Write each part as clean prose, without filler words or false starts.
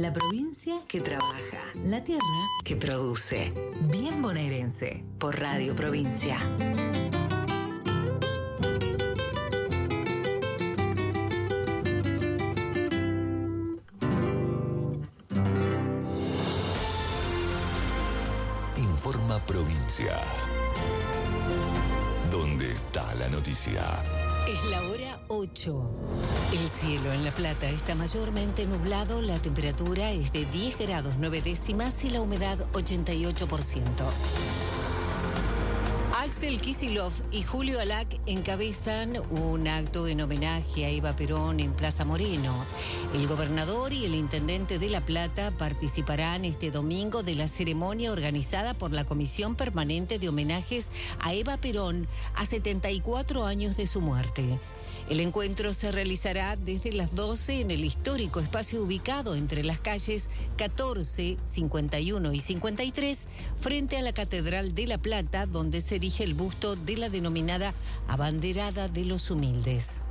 La provincia que trabaja, la tierra que produce. Bien bonaerense. Por Radio Provincia. Informa Provincia. ¿Dónde está la noticia? Es la hora 8. El cielo en La Plata está mayormente nublado, la temperatura es de 10 grados 9 décimas y la humedad 88%. Axel Kicillof y Julio Alac encabezan un acto en homenaje a Eva Perón en Plaza Moreno. El gobernador y el intendente de La Plata participarán este domingo de la ceremonia organizada por la Comisión Permanente de Homenajes a Eva Perón a 74 años de su muerte. El encuentro se realizará desde las 12 en el histórico espacio ubicado entre las calles 14, 51 y 53, frente a la Catedral de La Plata, donde se erige el busto de la denominada Abanderada de los Humildes.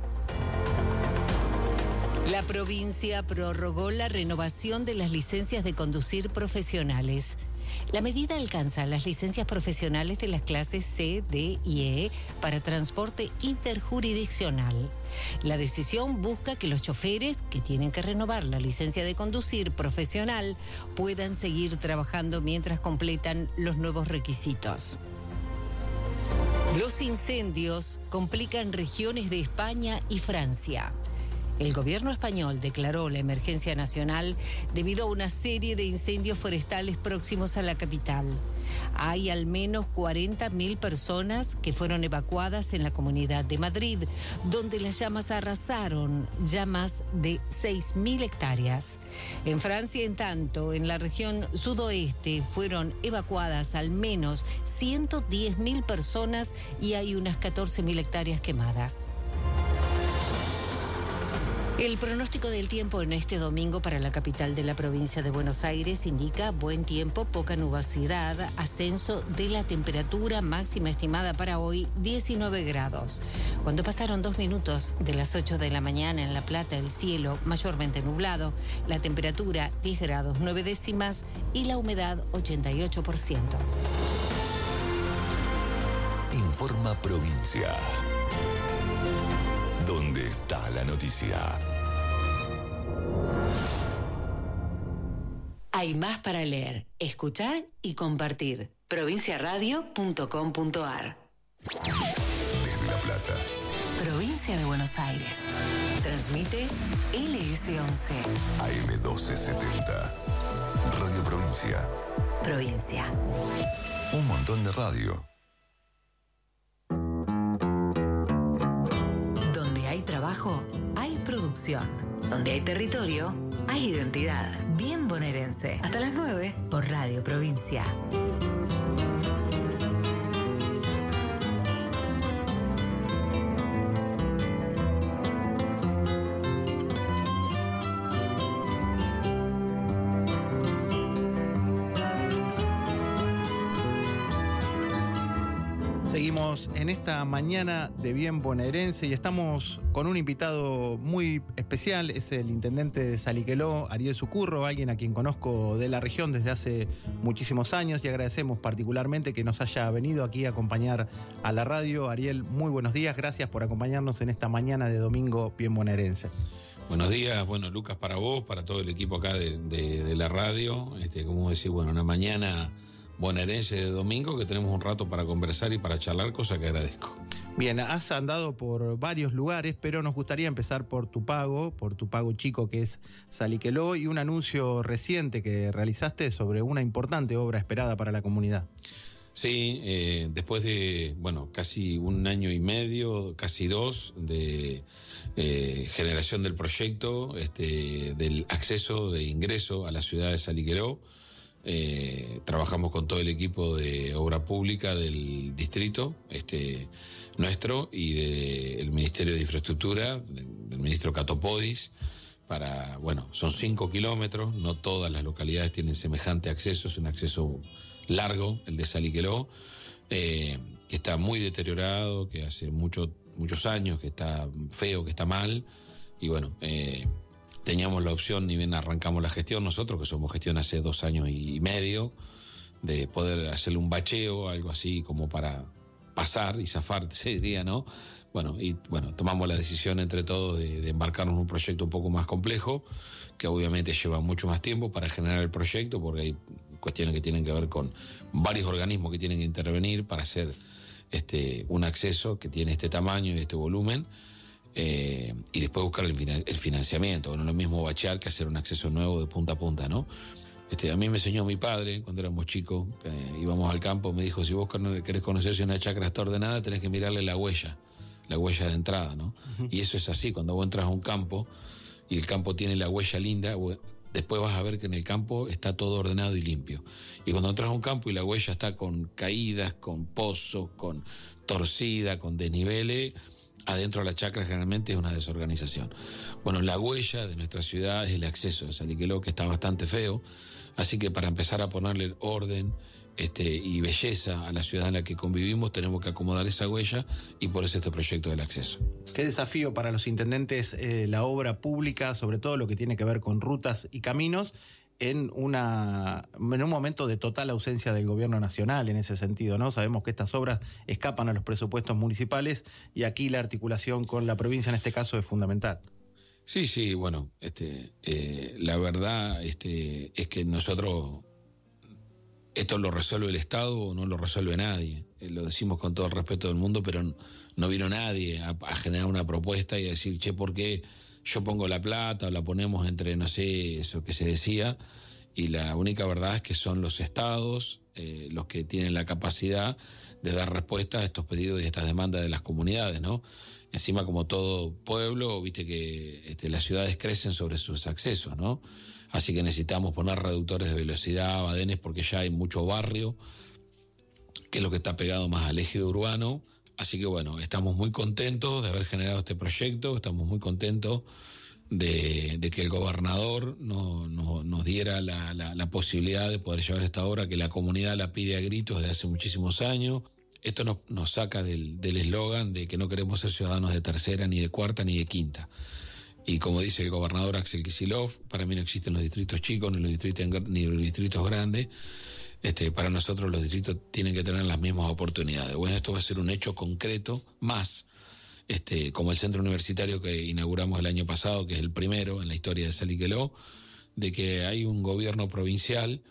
La provincia prorrogó la renovación de las licencias de conducir profesionales. La medida alcanza las licencias profesionales de las clases C, D y E para transporte interjurisdiccional. La decisión busca que los choferes que tienen que renovar la licencia de conducir profesional puedan seguir trabajando mientras completan los nuevos requisitos. Los incendios complican regiones de España y Francia. El gobierno español declaró la emergencia nacional debido a una serie de incendios forestales próximos a la capital. Hay al menos 40.000 personas que fueron evacuadas en la Comunidad de Madrid, donde las llamas arrasaron ya más de 6.000 hectáreas. En Francia, en tanto, en la región sudoeste fueron evacuadas al menos 110.000 personas y hay unas 14.000 hectáreas quemadas. El pronóstico del tiempo en este domingo para la capital de la provincia de Buenos Aires indica buen tiempo, poca nubosidad, ascenso de la temperatura máxima estimada para hoy 19 grados. Cuando pasaron 2 minutos de las 8 de la mañana en La Plata, el cielo mayormente nublado, la temperatura 10 grados 9 décimas y la humedad 88%. Informa Provincia. ¿Dónde está la noticia? Hay más para leer, escuchar y compartir. Provinciaradio.com.ar. Desde La Plata. Provincia de Buenos Aires. Transmite LS11. AM1270. Radio Provincia. Provincia. Un montón de radio. Donde hay trabajo, hay producción. Donde hay territorio, hay identidad. Bien bonaerense. Hasta las 9. Por Radio Provincia. Seguimos en esta mañana de Bien Bonaerense y estamos con un invitado muy especial, es el intendente de Saliqueló, Ariel Sucurro, alguien a quien conozco de la región desde hace muchísimos años y agradecemos particularmente que nos haya venido aquí a acompañar a la radio. Ariel, muy buenos días, gracias por acompañarnos en esta mañana de domingo Bien Bonaerense. Buenos días, bueno, Lucas, para vos, para todo el equipo acá de la radio, como decir, bueno, una mañana bonaerense de domingo que tenemos un rato para conversar y para charlar, cosa que agradezco. Bien, has andado por varios lugares, pero nos gustaría empezar por tu pago chico que es Saliqueló y un anuncio reciente que realizaste sobre una importante obra esperada para la comunidad. Sí, después de, casi 1 año y medio, casi 2, de generación del proyecto, del acceso de ingreso a la ciudad de Saliqueló, trabajamos con todo el equipo de obra pública del distrito nuestro y del Ministerio de Infraestructura, del ministro Catopodis, son 5 kilómetros, no todas las localidades tienen semejante acceso, es un acceso largo, el de Saliqueló, que está muy deteriorado, que hace muchos años que está feo, que está mal, y teníamos la opción, ni bien arrancamos la gestión, nosotros que somos gestión hace 2 años y medio, de poder hacerle un bacheo, algo así como para pasar y zafar, se diría, ¿no? Bueno, tomamos la decisión entre todos de embarcarnos en un proyecto un poco más complejo, que obviamente lleva mucho más tiempo para generar el proyecto, porque hay cuestiones que tienen que ver con varios organismos que tienen que intervenir para hacer un acceso que tiene este tamaño y este volumen, y después buscar el financiamiento. No es lo mismo bachear que hacer un acceso nuevo de punta a punta, ¿no? A mí me enseñó mi padre cuando éramos chicos, que íbamos al campo, me dijo: si vos querés conocer si una chacra está ordenada, tenés que mirarle la huella de entrada, ¿no? Uh-huh. Y eso es así, cuando vos entras a un campo y el campo tiene la huella linda, después vas a ver que en el campo está todo ordenado y limpio. Y cuando entras a un campo y la huella está con caídas, con pozos, con torcida, con desniveles, adentro de la chacra generalmente es una desorganización. Bueno, la huella de nuestra ciudad es el acceso de Saliqueló, que está bastante feo, así que para empezar a ponerle orden y belleza a la ciudad en la que convivimos, tenemos que acomodar esa huella, y por eso este proyecto del acceso. Qué desafío para los intendentes la obra pública, sobre todo lo que tiene que ver con rutas y caminos, en un momento de total ausencia del gobierno nacional en ese sentido, ¿no? Sabemos que estas obras escapan a los presupuestos municipales, y aquí la articulación con la provincia en este caso es fundamental. Sí, bueno, la verdad es que nosotros, esto lo resuelve el Estado o no lo resuelve nadie. Lo decimos con todo el respeto del mundo, pero no vino nadie a generar una propuesta y a decir: che, ¿por qué yo pongo la plata o la ponemos entre, no sé, eso que se decía? Y la única verdad es que son los estados los que tienen la capacidad de dar respuesta a estos pedidos y a estas demandas de las comunidades, ¿no? Encima, como todo pueblo, viste que las ciudades crecen sobre sus accesos, ¿no? Así que necesitamos poner reductores de velocidad, badenes, porque ya hay mucho barrio, que es lo que está pegado más al eje urbano. Así que bueno, estamos muy contentos de haber generado este proyecto, estamos muy contentos de que el gobernador nos diera la posibilidad de poder llevar esta obra, que la comunidad la pide a gritos desde hace muchísimos años. Esto nos saca del eslogan de que no queremos ser ciudadanos de tercera, ni de cuarta, ni de quinta. Y como dice el gobernador Axel Kicillof, para mí no existen los distritos chicos ni los distritos grandes. Para nosotros los distritos tienen que tener las mismas oportunidades. Bueno, esto va a ser un hecho concreto más, como el centro universitario que inauguramos el año pasado, que es el primero en la historia de Saliqueló, de que hay un gobierno provincial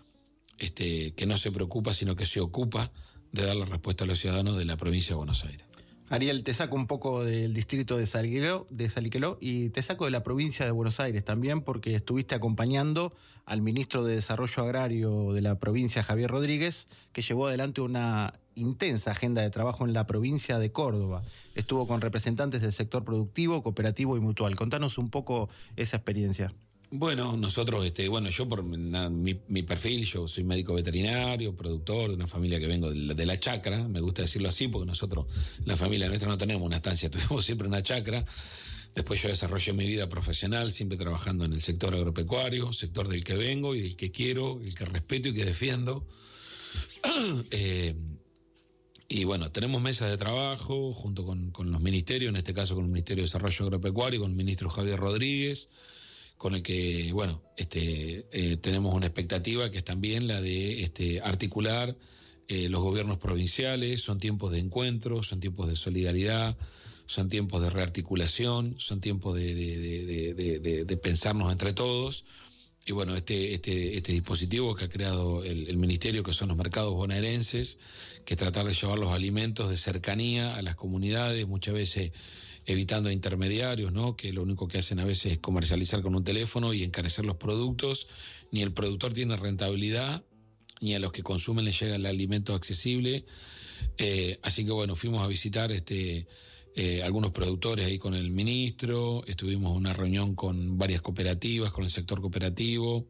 que no se preocupa, sino que se ocupa de dar la respuesta a los ciudadanos de la provincia de Buenos Aires. Ariel, te saco un poco del distrito de Saliqueló y te saco de la provincia de Buenos Aires también, porque estuviste acompañando al ministro de Desarrollo Agrario de la provincia, Javier Rodríguez, que llevó adelante una intensa agenda de trabajo en la provincia de Córdoba. Estuvo con representantes del sector productivo, cooperativo y mutual. Contanos un poco esa experiencia. Bueno, nosotros, yo por mi perfil, yo soy médico veterinario, productor de una familia que vengo de la chacra, me gusta decirlo así, porque nosotros, la familia nuestra, no tenemos una estancia, tuvimos siempre una chacra. Después yo desarrollé mi vida profesional, siempre trabajando en el sector agropecuario, sector del que vengo y del que quiero, el que respeto y que defiendo. Y bueno, tenemos mesas de trabajo junto con los ministerios, en este caso con el Ministerio de Desarrollo Agropecuario, con el ministro Javier Rodríguez, con el que, tenemos una expectativa que es también la de articular los gobiernos provinciales. Son tiempos de encuentro, son tiempos de solidaridad, son tiempos de rearticulación, son tiempos de pensarnos entre todos. Y bueno, este dispositivo que ha creado el ministerio, que son los mercados bonaerenses, que es tratar de llevar los alimentos de cercanía a las comunidades, muchas veces evitando intermediarios, ¿no? Que lo único que hacen a veces es comercializar con un teléfono y encarecer los productos. Ni el productor tiene rentabilidad, ni a los que consumen les llega el alimento accesible. Así que bueno, fuimos a visitar algunos productores ahí con el ministro, estuvimos en una reunión con varias cooperativas, con el sector cooperativo.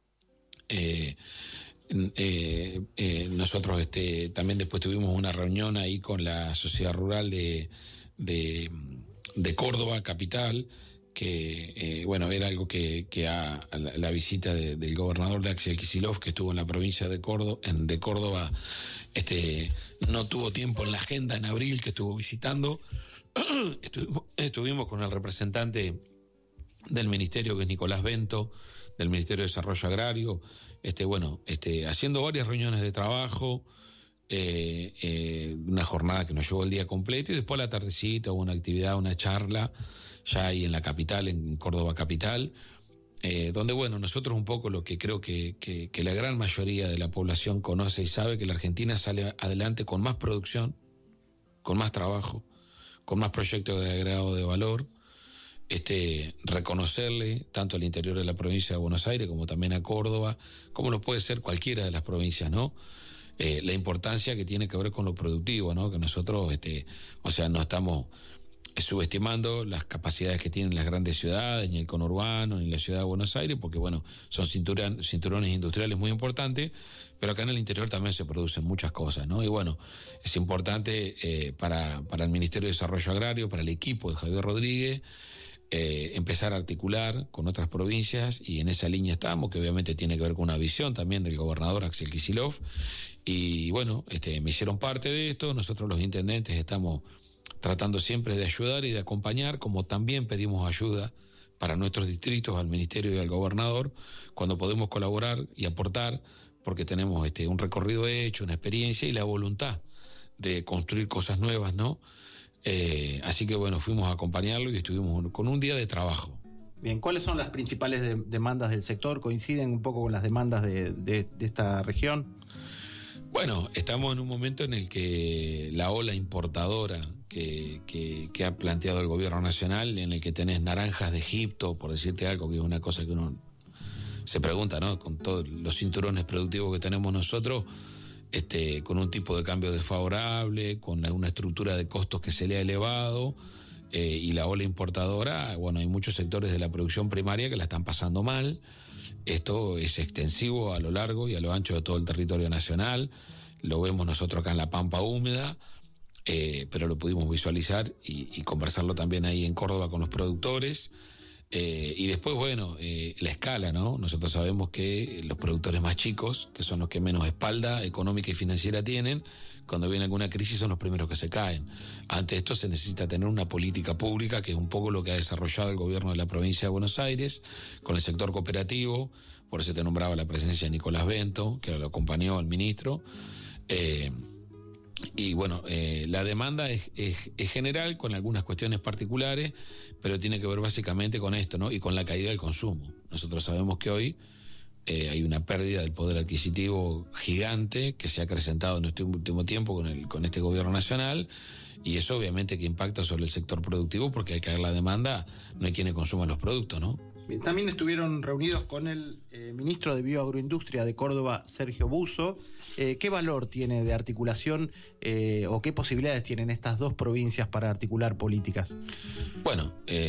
Nosotros también después tuvimos una reunión ahí con la sociedad rural de Córdoba, capital, que era algo que la visita del gobernador de Axel Kicillof, que estuvo en la provincia de Córdoba, no tuvo tiempo en la agenda en abril, que estuvo visitando. Estuvimos con el representante del Ministerio, que es Nicolás Bento, del Ministerio de Desarrollo Agrario, haciendo varias reuniones de trabajo, una jornada que nos llevó el día completo, y después a la tardecita hubo una actividad, una charla, ya ahí en la capital, en Córdoba capital, donde, bueno, nosotros un poco lo que creo que la gran mayoría de la población conoce y sabe, que la Argentina sale adelante con más producción, con más trabajo, con más proyectos de agregado de valor. Reconocerle tanto al interior de la provincia de Buenos Aires como también a Córdoba, como lo puede ser cualquiera de las provincias, ¿no? La importancia que tiene que ver con lo productivo, ¿no? Que nosotros, no estamos subestimando las capacidades que tienen las grandes ciudades, ni el conurbano, ni la ciudad de Buenos Aires, porque, bueno, son cinturones industriales muy importantes, pero acá en el interior también se producen muchas cosas, ¿no? Y, bueno, es importante para el Ministerio de Desarrollo Agrario, para el equipo de Javier Rodríguez, empezar a articular con otras provincias, y en esa línea estamos, que obviamente tiene que ver con una visión también del gobernador Axel Kicillof, y, bueno, me hicieron parte de esto. Nosotros los intendentes estamos tratando siempre de ayudar y de acompañar, como también pedimos ayuda para nuestros distritos al ministerio y al gobernador cuando podemos colaborar y aportar, porque tenemos un recorrido hecho, una experiencia y la voluntad de construir cosas nuevas, ¿no? Así que, bueno, fuimos a acompañarlo y estuvimos con un día de trabajo. Bien, ¿cuáles son las principales demandas del sector? ¿Coinciden un poco con las demandas de esta región? Bueno, estamos en un momento en el que la ola importadora que ha planteado el gobierno nacional, en el que tenés naranjas de Egipto, por decirte algo, que es una cosa que uno se pregunta, ¿no? Con todos los cinturones productivos que tenemos nosotros, con un tipo de cambio desfavorable, con una estructura de costos que se le ha elevado, y la ola importadora, bueno, hay muchos sectores de la producción primaria que la están pasando mal. Esto es extensivo a lo largo y a lo ancho de todo el territorio nacional. Lo vemos nosotros acá en la Pampa Húmeda, pero lo pudimos visualizar y conversarlo también ahí en Córdoba con los productores. Y después, bueno, la escala, ¿no? Nosotros sabemos que los productores más chicos, que son los que menos espalda económica y financiera tienen, cuando viene alguna crisis son los primeros que se caen. Ante esto se necesita tener una política pública, que es un poco lo que ha desarrollado el gobierno de la provincia de Buenos Aires, con el sector cooperativo. Por eso te nombraba la presencia de Nicolás Bento, que lo acompañó al ministro. Y, bueno, la demanda es general, con algunas cuestiones particulares, pero tiene que ver básicamente con esto, ¿no? Y con la caída del consumo. Nosotros sabemos que hoy hay una pérdida del poder adquisitivo gigante que se ha acrecentado en este último tiempo con este gobierno nacional, y eso obviamente que impacta sobre el sector productivo, porque al caer la demanda no hay quienes consuman los productos, ¿no? También estuvieron reunidos con el ministro de Bioagroindustria de Córdoba, Sergio Busso. ¿Qué valor tiene de articulación o qué posibilidades tienen estas dos provincias para articular políticas? Bueno,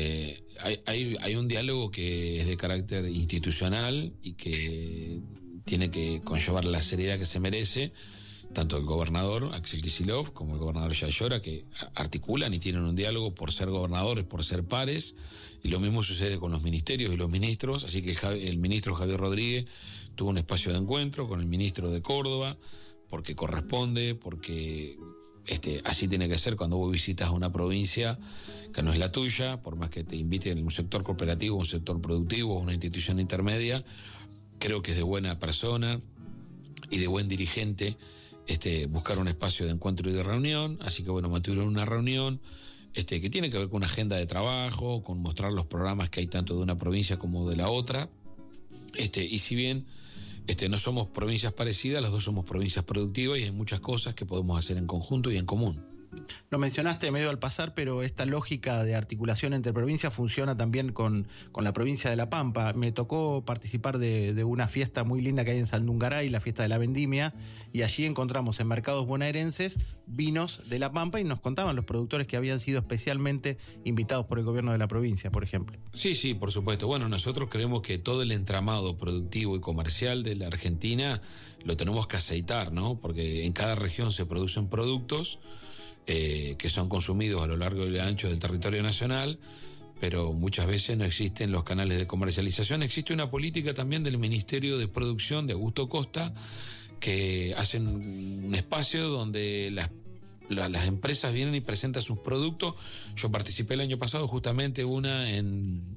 hay un diálogo que es de carácter institucional y que tiene que conllevar la seriedad que se merece, tanto el gobernador Axel Kicillof como el gobernador Yael Llora, que articulan y tienen un diálogo por ser gobernadores, por ser pares, y lo mismo sucede con los ministerios y los ministros. Así que el ministro Javier Rodríguez tuvo un espacio de encuentro con el ministro de Córdoba, porque corresponde, porque así tiene que ser cuando vos visitas una provincia que no es la tuya, por más que te inviten un sector cooperativo, un sector productivo, una institución intermedia. Creo que es de buena persona y de buen dirigente buscar un espacio de encuentro y de reunión. Así que, bueno, mantuvieron una reunión que tiene que ver con una agenda de trabajo, con mostrar los programas que hay tanto de una provincia como de la otra. Y si bien no somos provincias parecidas, las dos somos provincias productivas y hay muchas cosas que podemos hacer en conjunto y en común. Lo mencionaste medio al pasar, pero esta lógica de articulación entre provincias funciona también con la provincia de La Pampa. Me tocó participar de una fiesta muy linda que hay en Saldungaray, la fiesta de la vendimia, y allí encontramos en mercados bonaerenses vinos de La Pampa, y nos contaban los productores que habían sido especialmente invitados por el gobierno de la provincia, por ejemplo. Sí, por supuesto. Bueno, nosotros creemos que todo el entramado productivo y comercial de la Argentina lo tenemos que aceitar, ¿no? Porque en cada región se producen productos que son consumidos a lo largo y ancho del territorio nacional, pero muchas veces no existen los canales de comercialización. Existe una política también del Ministerio de Producción de Augusto Costa, que hacen un espacio donde las empresas vienen y presentan sus productos. Yo participé el año pasado justamente una en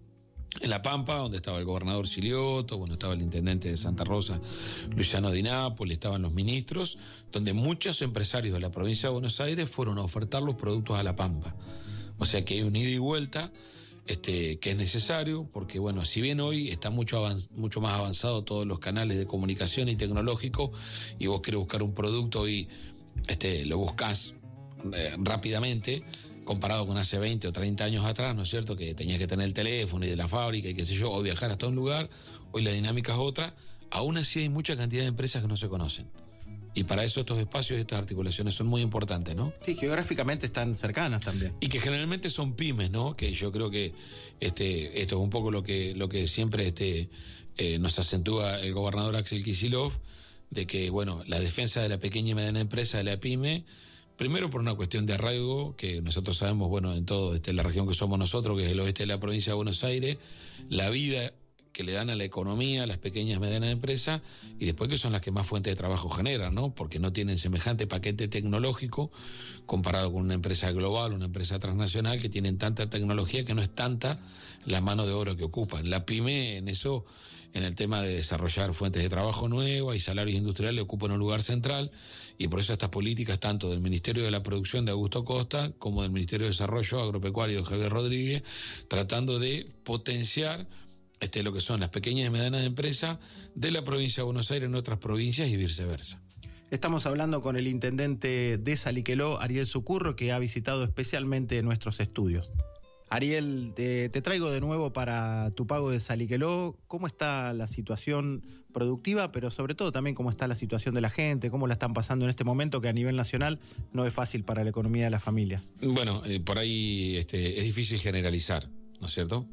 en La Pampa, donde estaba el gobernador Silioto, bueno, estaba el intendente de Santa Rosa, Luciano Di Napoli, estaban los ministros, donde muchos empresarios de la provincia de Buenos Aires fueron a ofertar los productos a La Pampa. O sea que hay un ida y vuelta que es necesario, porque bueno, si bien hoy está mucho más avanzado todos los canales de comunicación y tecnológico, y vos querés buscar un producto y lo buscás rápidamente, comparado con hace 20 o 30 años atrás, ¿no es cierto? Que tenías que tener el teléfono y de la fábrica y qué sé yo, o viajar hasta un lugar. Hoy la dinámica es otra. Aún así hay mucha cantidad de empresas que no se conocen. Y para eso estos espacios y estas articulaciones son muy importantes, ¿no? Sí, geográficamente están cercanas también. Y que generalmente son pymes, ¿no? Que yo creo que esto es un poco lo que siempre nos acentúa el gobernador Axel Kicillof, de que, bueno, la defensa de la pequeña y mediana empresa, de la pyme, primero por una cuestión de arraigo, que nosotros sabemos, bueno, en todo la región que somos nosotros, que es el oeste de la provincia de Buenos Aires, la vida que le dan a la economía, a las pequeñas y medianas empresas, y después que son las que más fuentes de trabajo generan, ¿no? Porque no tienen semejante paquete tecnológico comparado con una empresa global, una empresa transnacional, que tienen tanta tecnología que no es tanta la mano de obra que ocupan. La pyme en eso, en el tema de desarrollar fuentes de trabajo nuevas y salarios industriales, ocupan un lugar central, y por eso estas políticas tanto del Ministerio de la Producción de Augusto Costa como del Ministerio de Desarrollo Agropecuario de Javier Rodríguez, tratando de potenciar lo que son las pequeñas y medianas empresas de la provincia de Buenos Aires en otras provincias y viceversa. Estamos hablando con el intendente de Saliqueló, Ariel Sucurro, que ha visitado especialmente nuestros estudios. Ariel, te traigo de nuevo para tu pago de Saliqueló. ¿Cómo está la situación productiva, pero sobre todo también cómo está la situación de la gente, cómo la están pasando en este momento que a nivel nacional no es fácil para la economía de las familias? Bueno, por ahí es difícil generalizar, ¿no es cierto?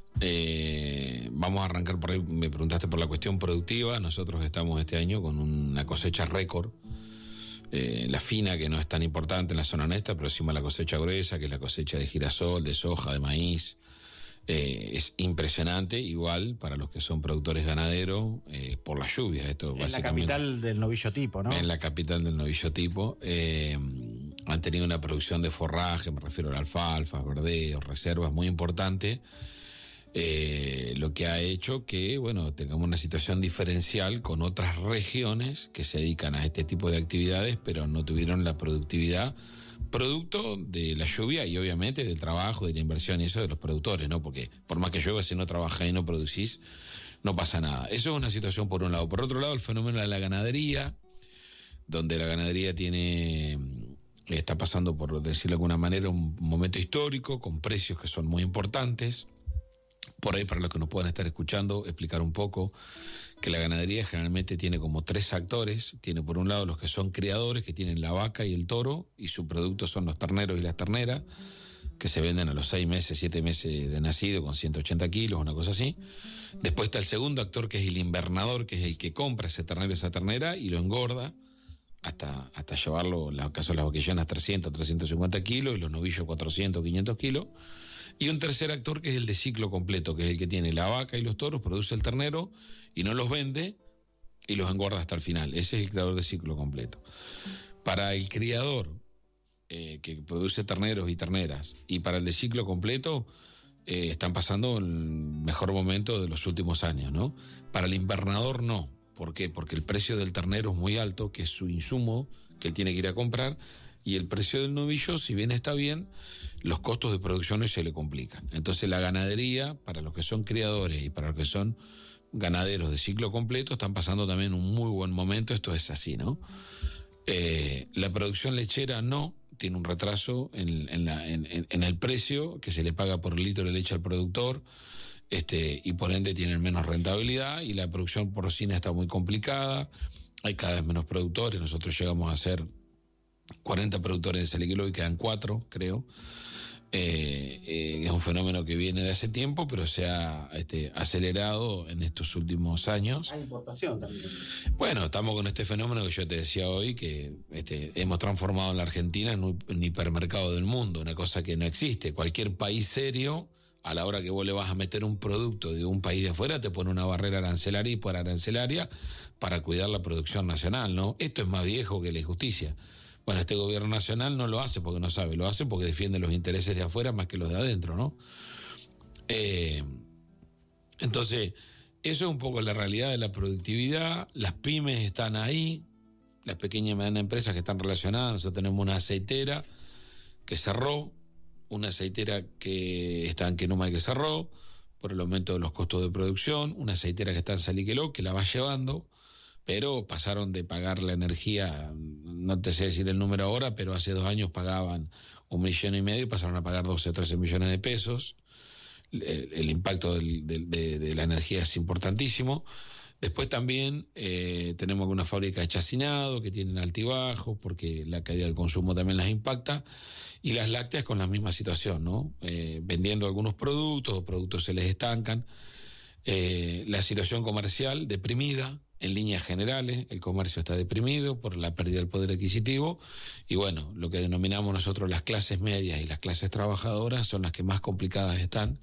Vamos a arrancar por ahí. Me preguntaste por la cuestión productiva. Nosotros estamos este año con una cosecha récord, la fina, que no es tan importante en la zona nuestra, pero encima la cosecha gruesa, que es la cosecha de girasol, de soja, de maíz, es impresionante. Igual para los que son productores ganaderos, por las lluvias. Esto en la capital del novillo tipo, ¿no? En la capital del novillo tipo. Han tenido una producción de forraje, me refiero a la alfalfa, verdeos, reservas, muy importante. Lo que ha hecho que, bueno, tengamos una situación diferencial con otras regiones que se dedican a este tipo de actividades, pero no tuvieron la productividad producto de la lluvia y obviamente del trabajo, de la inversión y eso de los productores, ¿no? Porque por más que llueva, si no trabajás y no producís, no pasa nada. Eso es una situación por un lado. Por otro lado, el fenómeno de la ganadería, donde la ganadería está pasando, por decirlo de alguna manera, un momento histórico con precios que son muy importantes. Por ahí, para los que nos puedan estar escuchando, explicar un poco que la ganadería generalmente tiene como tres actores. Tiene por un lado los que son criadores, que tienen la vaca y el toro, y su producto son los terneros y las terneras, que se venden a los 6 meses, 7 meses de nacido con 180 kilos, una cosa así. Después está el segundo actor, que es el invernador, que es el que compra ese ternero y esa ternera y lo engorda hasta llevarlo, en el caso de las vaquillonas, 300, 350 kilos, y los novillos 400, 500 kilos. Y un tercer actor, que es el de ciclo completo, que es el que tiene la vaca y los toros, produce el ternero y no los vende y los engorda hasta el final. Ese es el criador de ciclo completo. Para el criador, que produce terneros y terneras, y para el de ciclo completo, están pasando el mejor momento de los últimos años, ¿no? Para el invernador no. ¿Por qué? Porque el precio del ternero es muy alto, que es su insumo que él tiene que ir a comprar, y el precio del novillo, si bien está bien, los costos de producción hoy se le complican. Entonces la ganadería, para los que son criadores y para los que son ganaderos de ciclo completo, están pasando también un muy buen momento. Esto es así, ¿no? La producción lechera no, tiene un retraso en el precio que se le paga por litro de leche al productor, y por ende tienen menos rentabilidad, y la producción porcina está muy complicada. Hay cada vez menos productores. Nosotros llegamos a ser 40 productores de Saliqueló y quedan 4, creo. Es un fenómeno que viene de hace tiempo, pero se ha acelerado en estos últimos años. Hay importación también. Bueno, estamos con este fenómeno que yo te decía hoy, que hemos transformado en la Argentina en un hipermercado del mundo, una cosa que no existe. Cualquier país serio, a la hora que vos le vas a meter un producto de un país de afuera, te pone una barrera arancelaria y por arancelaria para cuidar la producción nacional, ¿no? Esto es más viejo que la injusticia. Bueno, este gobierno nacional no lo hace porque no sabe, lo hace porque defiende los intereses de afuera más que los de adentro, ¿no? Entonces, eso es un poco la realidad de la productividad. Las pymes están ahí, las pequeñas y medianas empresas que están relacionadas. Nosotros tenemos una aceitera que cerró, una aceitera que está en Quenumay que cerró por el aumento de los costos de producción, una aceitera que está en Saliqueló que la va llevando, pero pasaron de pagar la energía, no te sé decir el número ahora, pero hace 2 años pagaban 1,5 millones y pasaron a pagar 12 o 13 millones de pesos. El impacto de la energía es importantísimo. Después también tenemos algunas fábricas de chacinado que tienen altibajos porque la caída del consumo también las impacta, y las lácteas con la misma situación, ¿no? Vendiendo algunos productos se les estancan. La situación comercial deprimida en líneas generales, el comercio está deprimido por la pérdida del poder adquisitivo, y bueno, lo que denominamos nosotros las clases medias y las clases trabajadoras son las que más complicadas están,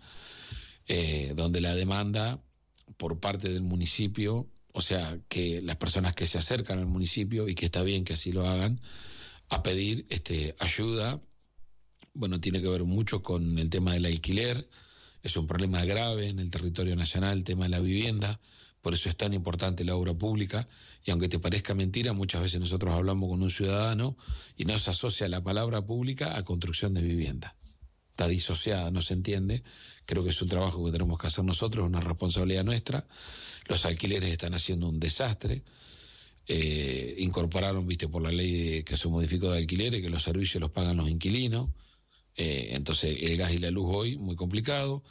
donde la demanda por parte del municipio, o sea, que las personas que se acercan al municipio, y que está bien que así lo hagan, a pedir ayuda, bueno, tiene que ver mucho con el tema del alquiler. Es un problema grave en el territorio nacional, el tema de la vivienda, por eso es tan importante la obra pública, y aunque te parezca mentira, muchas veces nosotros hablamos con un ciudadano y no se asocia la palabra pública a construcción de vivienda. Está disociada, no se entiende. Creo que es un trabajo que tenemos que hacer nosotros, una responsabilidad nuestra. Los alquileres están haciendo un desastre. Incorporaron, por la ley que se modificó de alquileres, que los servicios los pagan los inquilinos. Entonces el gas y la luz hoy, muy complicado.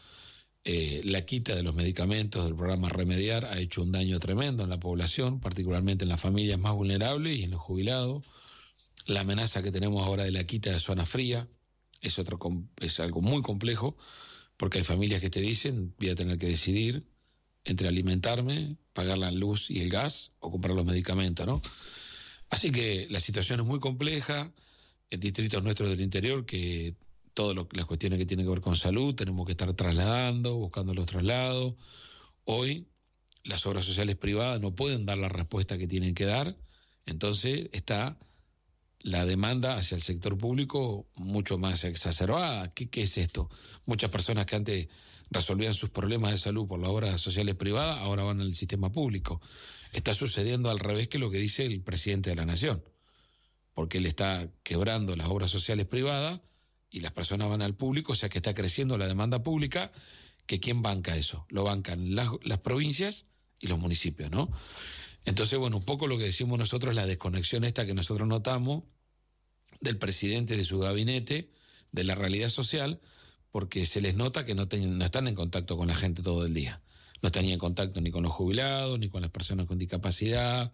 La quita de los medicamentos del programa Remediar ha hecho un daño tremendo en la población, particularmente en las familias más vulnerables y en los jubilados. La amenaza que tenemos ahora de la quita de zona fría es algo muy complejo, porque hay familias que te dicen: voy a tener que decidir entre alimentarme, pagar la luz y el gas o comprar los medicamentos, ¿no? Así que la situación es muy compleja. En distritos nuestros del interior, que todas las cuestiones que tienen que ver con salud, tenemos que estar trasladando, buscando los traslados. Hoy las obras sociales privadas no pueden dar la respuesta que tienen que dar, entonces está la demanda hacia el sector público mucho más exacerbada. ¿Qué es esto? Muchas personas que antes resolvían sus problemas de salud por las obras sociales privadas, ahora van al sistema público. Está sucediendo al revés que lo que dice el presidente de la Nación, porque él está quebrando las obras sociales privadas y las personas van al público, o sea que está creciendo la demanda pública, que ¿quién banca eso? Lo bancan las provincias y los municipios, ¿no? Entonces, bueno, un poco lo que decimos nosotros es la desconexión esta que nosotros notamos del presidente, de su gabinete, de la realidad social, porque se les nota que no están en contacto con la gente todo el día. No están ni en contacto ni con los jubilados, ni con las personas con discapacidad,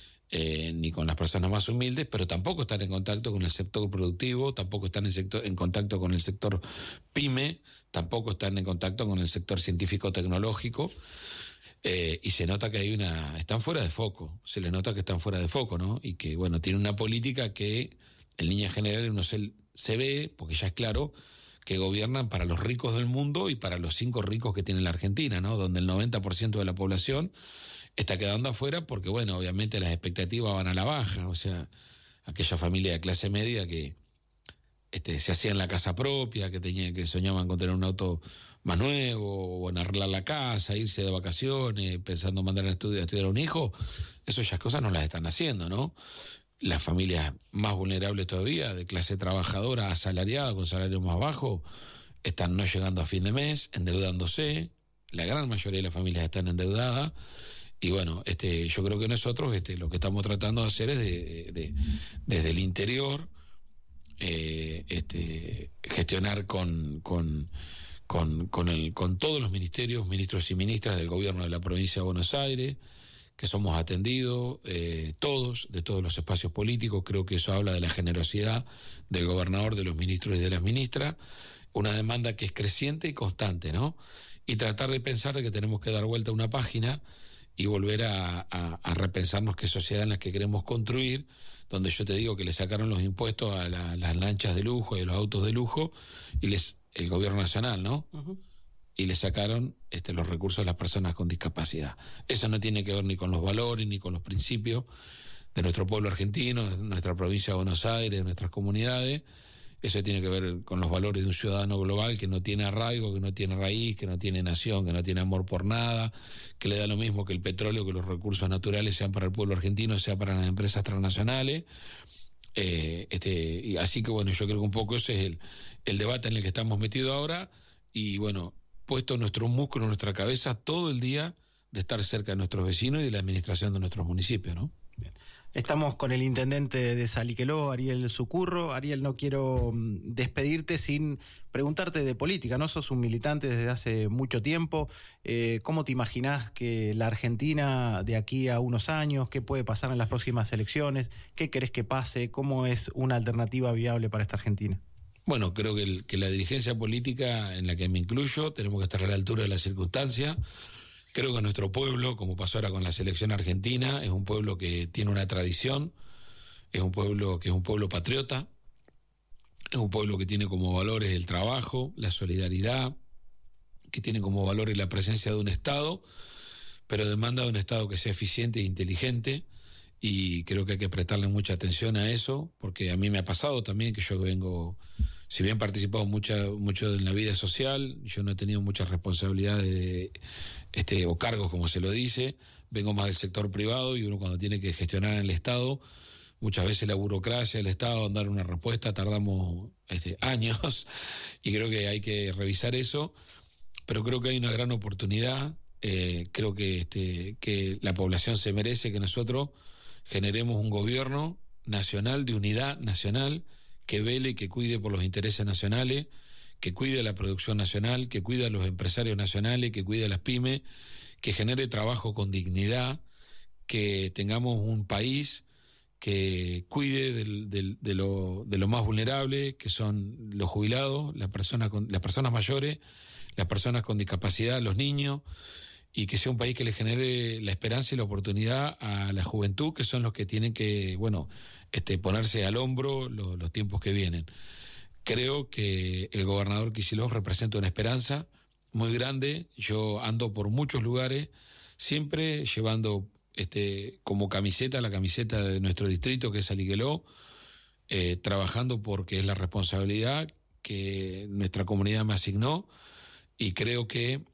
ni con las personas más humildes, pero tampoco están en contacto con el sector productivo, tampoco están en contacto con el sector pyme, tampoco están en contacto con el sector científico-tecnológico, y se nota que están fuera de foco, se les nota que están fuera de foco, ¿no? Y que, bueno, tiene una política que en líneas generales uno se ve, porque ya es claro, que gobiernan para los ricos del mundo y para los 5 ricos que tiene la Argentina, ¿no? Donde el 90% de la población está quedando afuera porque, bueno, obviamente las expectativas van a la baja. O sea, aquella familia de clase media que se hacían la casa propia, que soñaban con tener un auto más nuevo, o en arreglar la casa, irse de vacaciones, pensando en mandar a estudiar a un hijo, esas cosas no las están haciendo, ¿no? Las familias más vulnerables todavía, de clase trabajadora, asalariada, con salario más bajo, están no llegando a fin de mes, endeudándose. La gran mayoría de las familias están endeudadas. Y bueno, yo creo que nosotros lo que estamos tratando de hacer es desde el interior gestionar con todos los ministros y ministras del gobierno de la provincia de Buenos Aires, que somos atendidos de todos los espacios políticos. Creo que eso habla de la generosidad del gobernador, de los ministros y de las ministras, una demanda que es creciente y constante, ¿no? Y tratar de pensar de que tenemos que dar vuelta a una página y volver a repensarnos qué sociedad en la que queremos construir, donde yo te digo que le sacaron los impuestos a las lanchas de lujo y a los autos de lujo, y el gobierno nacional, ¿no? Uh-huh. Y le sacaron los recursos a las personas con discapacidad. Eso no tiene que ver ni con los valores ni con los principios de nuestro pueblo argentino, de nuestra provincia de Buenos Aires, de nuestras comunidades. Eso tiene que ver con los valores de un ciudadano global que no tiene arraigo, que no tiene raíz, que no tiene nación, que no tiene amor por nada, que le da lo mismo que el petróleo, que los recursos naturales, sean para el pueblo argentino, sea para las empresas transnacionales. Y así que bueno, yo creo que un poco ese es el debate en el que estamos metidos ahora, y bueno, puesto nuestro músculo, nuestra cabeza todo el día de estar cerca de nuestros vecinos y de la administración de nuestros municipios, ¿no? Bien. Estamos con el intendente de Saliqueló, Ariel Sucurro. Ariel, no quiero despedirte sin preguntarte de política, ¿no? Sos un militante desde hace mucho tiempo. ¿Cómo te imaginás que la Argentina de aquí a unos años, qué puede pasar en las próximas elecciones, qué querés que pase, cómo es una alternativa viable para esta Argentina? Bueno, creo que la dirigencia política en la que me incluyo tenemos que estar a la altura de la circunstancia. Creo que nuestro pueblo, como pasó ahora con la selección argentina, es un pueblo que tiene una tradición, es un pueblo que es un pueblo patriota, es un pueblo que tiene como valores el trabajo, la solidaridad, que tiene como valores la presencia de un Estado, pero demanda de un Estado que sea eficiente e inteligente, y creo que hay que prestarle mucha atención a eso, porque a mí me ha pasado también que yo vengo, si bien he participado mucho en la vida social, yo no he tenido muchas responsabilidades o cargos, como se lo dice, vengo más del sector privado, y uno cuando tiene que gestionar en el Estado, muchas veces la burocracia del Estado, dar una respuesta, tardamos años, y creo que hay que revisar eso, pero creo que hay una gran oportunidad. Creo que la población se merece que nosotros generemos un gobierno nacional, de unidad nacional, que vele y que cuide por los intereses nacionales, que cuide la producción nacional, que cuide a los empresarios nacionales, que cuide a las pymes, que genere trabajo con dignidad, que tengamos un país que cuide de lo más vulnerable, que son los jubilados, las personas mayores, las personas con discapacidad, los niños, y que sea un país que le genere la esperanza y la oportunidad a la juventud, que son los que tienen que, ponerse al hombro los tiempos que vienen. Creo que el gobernador Kicillof representa una esperanza muy grande. Yo ando por muchos lugares, siempre llevando como camiseta, la camiseta de nuestro distrito, que es Saliqueló, trabajando porque es la responsabilidad que nuestra comunidad me asignó, y creo que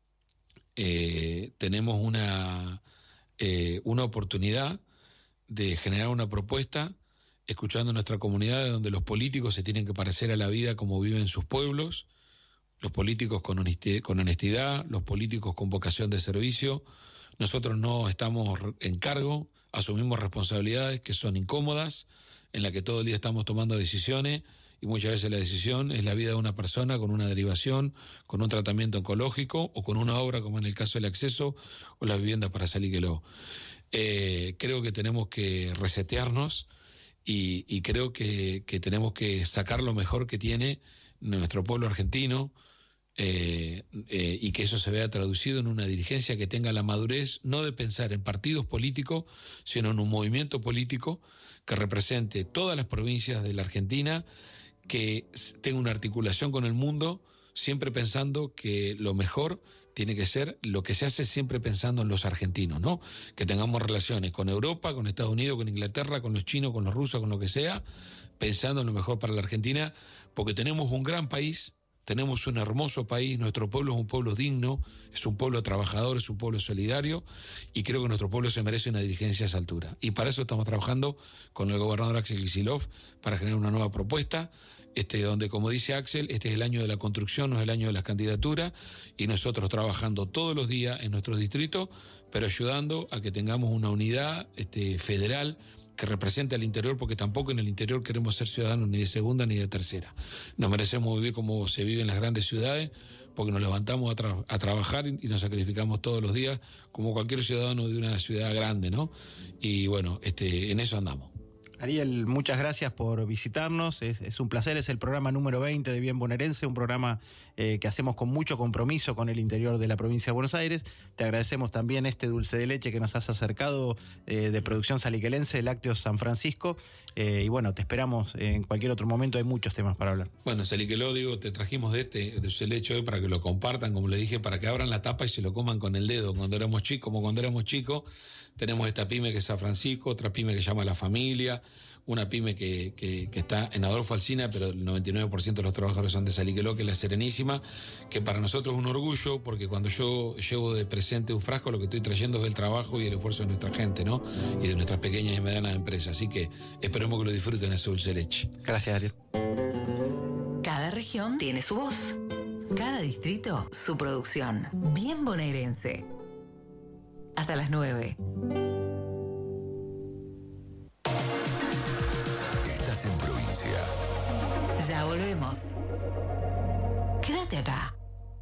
tenemos una oportunidad de generar una propuesta escuchando nuestra comunidad, donde los políticos se tienen que parecer a la vida como viven sus pueblos, los políticos con honestidad, los políticos con vocación de servicio. Nosotros no estamos en cargo, asumimos responsabilidades que son incómodas, en las que todo el día estamos tomando decisiones, y muchas veces la decisión es la vida de una persona con una derivación, con un tratamiento oncológico o con una obra, como en el caso del acceso o la vivienda para Saliqueló. Creo que tenemos que resetearnos, y creo que tenemos que sacar lo mejor que tiene nuestro pueblo argentino, y que eso se vea traducido en una dirigencia que tenga la madurez no de pensar en partidos políticos, sino en un movimiento político que represente todas las provincias de la Argentina, que tenga una articulación con el mundo, siempre pensando que lo mejor tiene que ser lo que se hace, siempre pensando en los argentinos, ¿no? Que tengamos relaciones con Europa, con Estados Unidos, con Inglaterra, con los chinos, con los rusos, con lo que sea, pensando en lo mejor para la Argentina, porque tenemos un gran país, tenemos un hermoso país, nuestro pueblo es un pueblo digno, es un pueblo trabajador, es un pueblo solidario, y creo que nuestro pueblo se merece una dirigencia a esa altura. Y para eso estamos trabajando con el gobernador Axel Kicillof para generar una nueva propuesta, donde, como dice Axel, este es el año de la construcción, no es el año de las candidaturas, y nosotros trabajando todos los días en nuestros distritos, pero ayudando a que tengamos una unidad federal que represente al interior, porque tampoco en el interior queremos ser ciudadanos ni de segunda ni de tercera. Nos merecemos vivir como se vive en las grandes ciudades, porque nos levantamos a trabajar y nos sacrificamos todos los días como cualquier ciudadano de una ciudad grande, ¿no? Y bueno, en eso andamos. Ariel, muchas gracias por visitarnos, es un placer, es el programa número 20 de Bien Bonaerense, un programa que hacemos con mucho compromiso con el interior de la provincia de Buenos Aires. Te agradecemos también este dulce de leche que nos has acercado de producción saliquelense, Lácteos San Francisco, y bueno, te esperamos en cualquier otro momento, hay muchos temas para hablar. Bueno, Saliqueló, digo, te trajimos de dulce de leche hoy para que lo compartan, como le dije, para que abran la tapa y se lo coman con el dedo. Cuando éramos chicos, tenemos esta pyme que es San Francisco, otra pyme que se llama La Familia, una pyme que está en Adolfo Alsina, pero el 99% de los trabajadores son de Saliqueló, que es La Serenísima, que para nosotros es un orgullo, porque cuando yo llevo de presente un frasco, lo que estoy trayendo es el trabajo y el esfuerzo de nuestra gente, ¿no? Y de nuestras pequeñas y medianas empresas. Así que esperemos que lo disfruten ese dulce de leche. Gracias, Ariel. Cada región tiene su voz. Cada distrito su producción. Bien bonaerense. Hasta las 9. Estás en provincia. Ya volvemos. Quédate acá.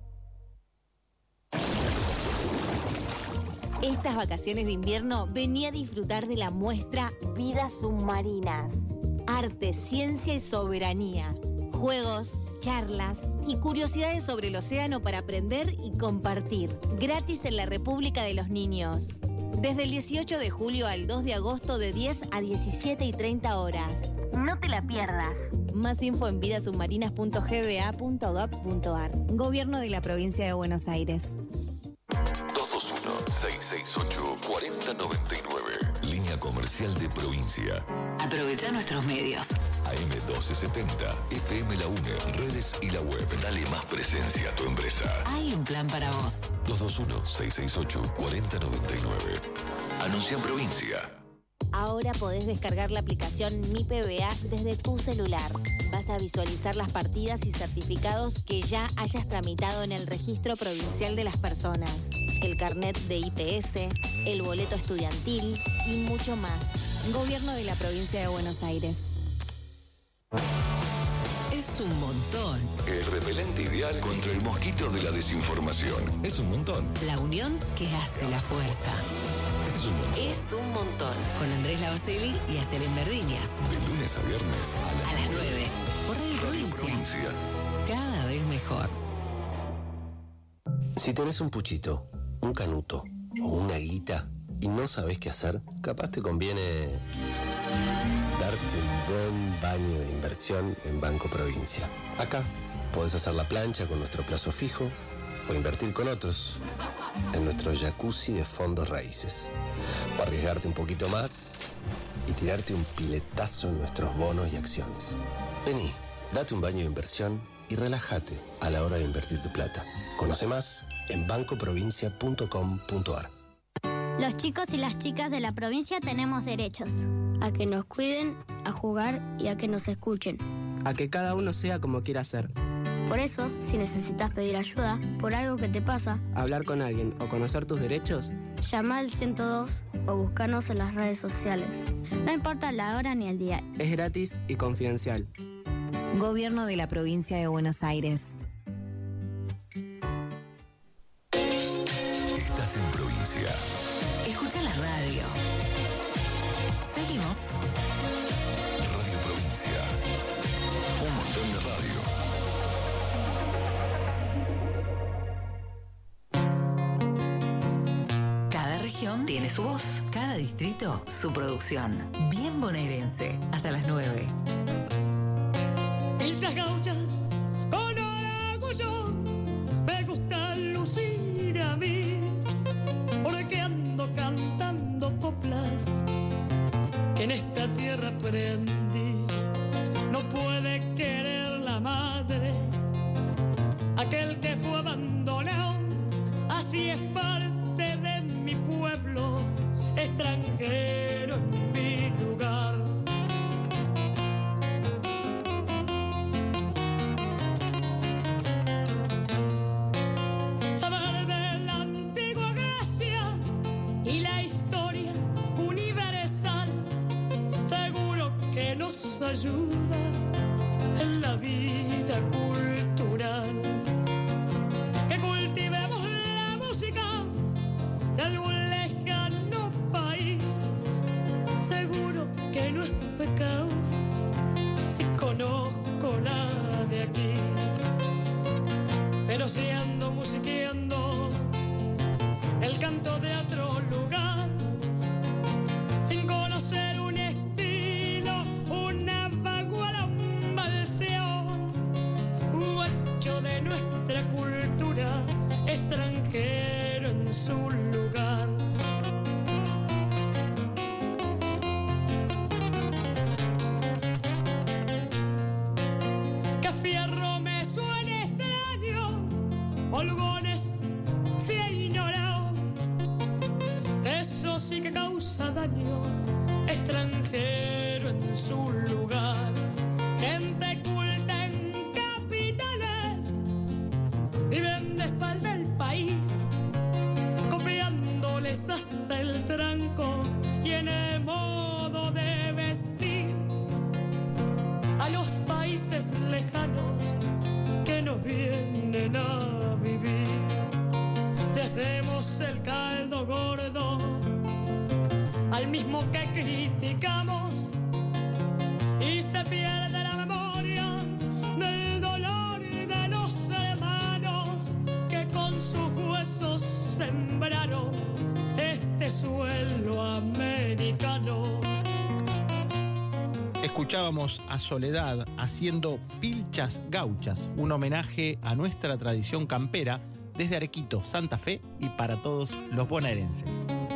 Estas vacaciones de invierno vení a disfrutar de la muestra Vidas Submarinas. Arte, ciencia y soberanía. Juegos, charlas y curiosidades sobre el océano para aprender y compartir. Gratis en la República de los Niños. Desde el 18 de julio al 2 de agosto de 10 a 17:30 horas. No te la pierdas. Más info en vidasubmarinas.gba.gov.ar. Gobierno de la Provincia de Buenos Aires. 221-668-4099. Línea comercial de provincia. Aprovecha nuestros medios. AM1270, FM La UNE, redes y la web. Dale más presencia a tu empresa. Hay un plan para vos. 221-668-4099. Anuncia en provincia. Ahora podés descargar la aplicación Mi PBA desde tu celular. Vas a visualizar las partidas y certificados que ya hayas tramitado en el Registro Provincial de las Personas, el carnet de IPS, el boleto estudiantil y mucho más. Gobierno de la Provincia de Buenos Aires. Es un montón. El repelente ideal contra el mosquito de la desinformación. Es un montón. La unión que hace la fuerza. Es un montón. Es un montón. Con Andrés Lavaceli y Ayelen Verdiñas. De lunes a viernes A las 9. Por Radio Provincia. Cada vez mejor. Si tenés un puchito, un canuto o una guita y no sabés qué hacer, capaz te conviene darte un buen baño de inversión en Banco Provincia. Acá podés hacer la plancha con nuestro plazo fijo o invertir con otros en nuestro jacuzzi de fondos raíces. O arriesgarte un poquito más y tirarte un piletazo en nuestros bonos y acciones. Vení, date un baño de inversión y relájate a la hora de invertir tu plata. Conoce más en bancoprovincia.com.ar. Los chicos y las chicas de la provincia tenemos derechos. A que nos cuiden, a jugar y a que nos escuchen. A que cada uno sea como quiera ser. Por eso, si necesitas pedir ayuda por algo que te pasa, hablar con alguien o conocer tus derechos, llama al 102 o búscanos en las redes sociales. No importa la hora ni el día. es gratis y confidencial. Gobierno de la Provincia de Buenos Aires. Estás en provincia. Escucha la radio. Seguimos. Radio Provincia. Un montón de radio. Cada región tiene su voz. Cada distrito su producción. Bien bonaerense. Hasta las 9. Pilchas gauchas con orgullo me gusta lucir a mí, porque ando cantando coplas que en esta tierra aprendí. No puede querer la madre aquel que fue abandonado, así es parte de mi pueblo, extranjero en mi lugar. Saber de la antigua Grecia y la historia universal seguro que nos ayuda en la vida cultural. Que cultivemos la música de algún lejano país, seguro que no es pecado si conozco la de aquí. Pero si ando musiqueando el canto de otro lugar, sin conocer un estilo, una baguala, un balseo, guacho de nuestra cultura, extranjero en su lugar. y que causa daño, extranjero en su lugar. Gente culta en capitales, viven de espalda el país, copiándoles hasta el tranco y en el modo de vestir a los países lejanos que nos vienen a vivir. Le hacemos el caldo gordo al mismo que criticamos y se pierde la memoria del dolor de los hermanos que con sus huesos sembraron este suelo americano. Escuchábamos a Soledad haciendo Pilchas Gauchas, un homenaje a nuestra tradición campera desde Arequito, Santa Fe y para todos los bonaerenses.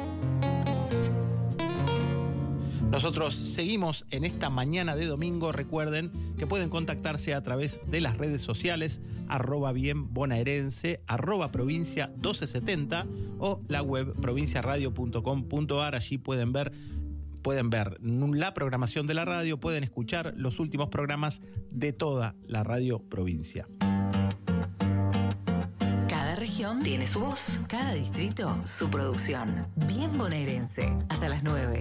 Nosotros seguimos en esta mañana de domingo. Recuerden que pueden contactarse a través de las redes sociales @bienbonaerense, @provincia 1270 o la web provinciaradio.com.ar. Allí pueden ver la programación de la radio, pueden escuchar los últimos programas de toda la radio provincia. Cada región tiene su voz, cada distrito su producción. Bien bonaerense, hasta las 9.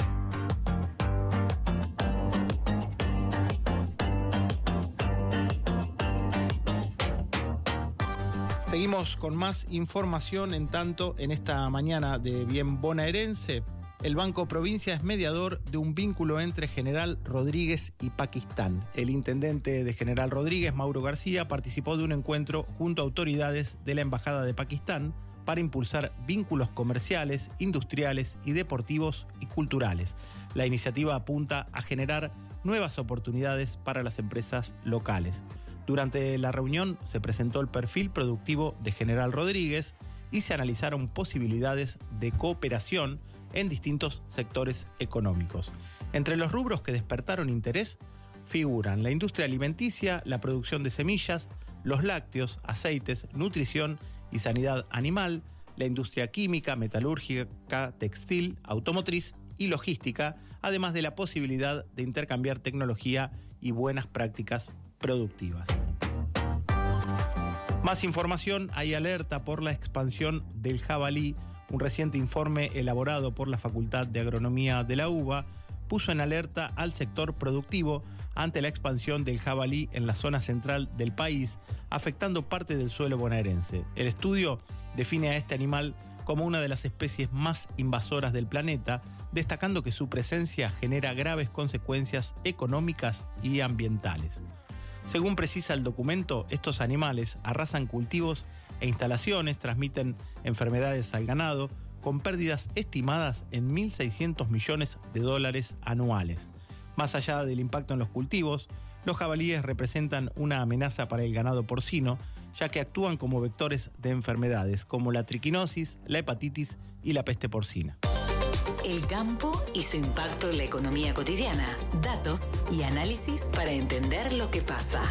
Seguimos con más información. En tanto, en esta mañana de Bien Bonaerense, el Banco Provincia es mediador de un vínculo entre General Rodríguez y Pakistán. El intendente de General Rodríguez, Mauro García, participó de un encuentro junto a autoridades de la Embajada de Pakistán para impulsar vínculos comerciales, industriales y deportivos y culturales. La iniciativa apunta a generar nuevas oportunidades para las empresas locales. Durante la reunión se presentó el perfil productivo de General Rodríguez y se analizaron posibilidades de cooperación en distintos sectores económicos. Entre los rubros que despertaron interés figuran la industria alimenticia, la producción de semillas, los lácteos, aceites, nutrición y sanidad animal, la industria química, metalúrgica, textil, automotriz y logística, además de la posibilidad de intercambiar tecnología y buenas prácticas productivas. Más información: hay alerta por la expansión del jabalí. Un reciente informe elaborado por la Facultad de Agronomía de la UBA puso en alerta al sector productivo ante la expansión del jabalí en la zona central del país, afectando parte del suelo bonaerense. El estudio define a este animal como una de las especies más invasoras del planeta, destacando que su presencia genera graves consecuencias económicas y ambientales. Según precisa el documento, estos animales arrasan cultivos e instalaciones, transmiten enfermedades al ganado, con pérdidas estimadas en $1.600 millones anuales. Más allá del impacto en los cultivos, los jabalíes representan una amenaza para el ganado porcino, ya que actúan como vectores de enfermedades como la triquinosis, la hepatitis y la peste porcina. El campo y su impacto en la economía cotidiana. Datos y análisis para entender lo que pasa.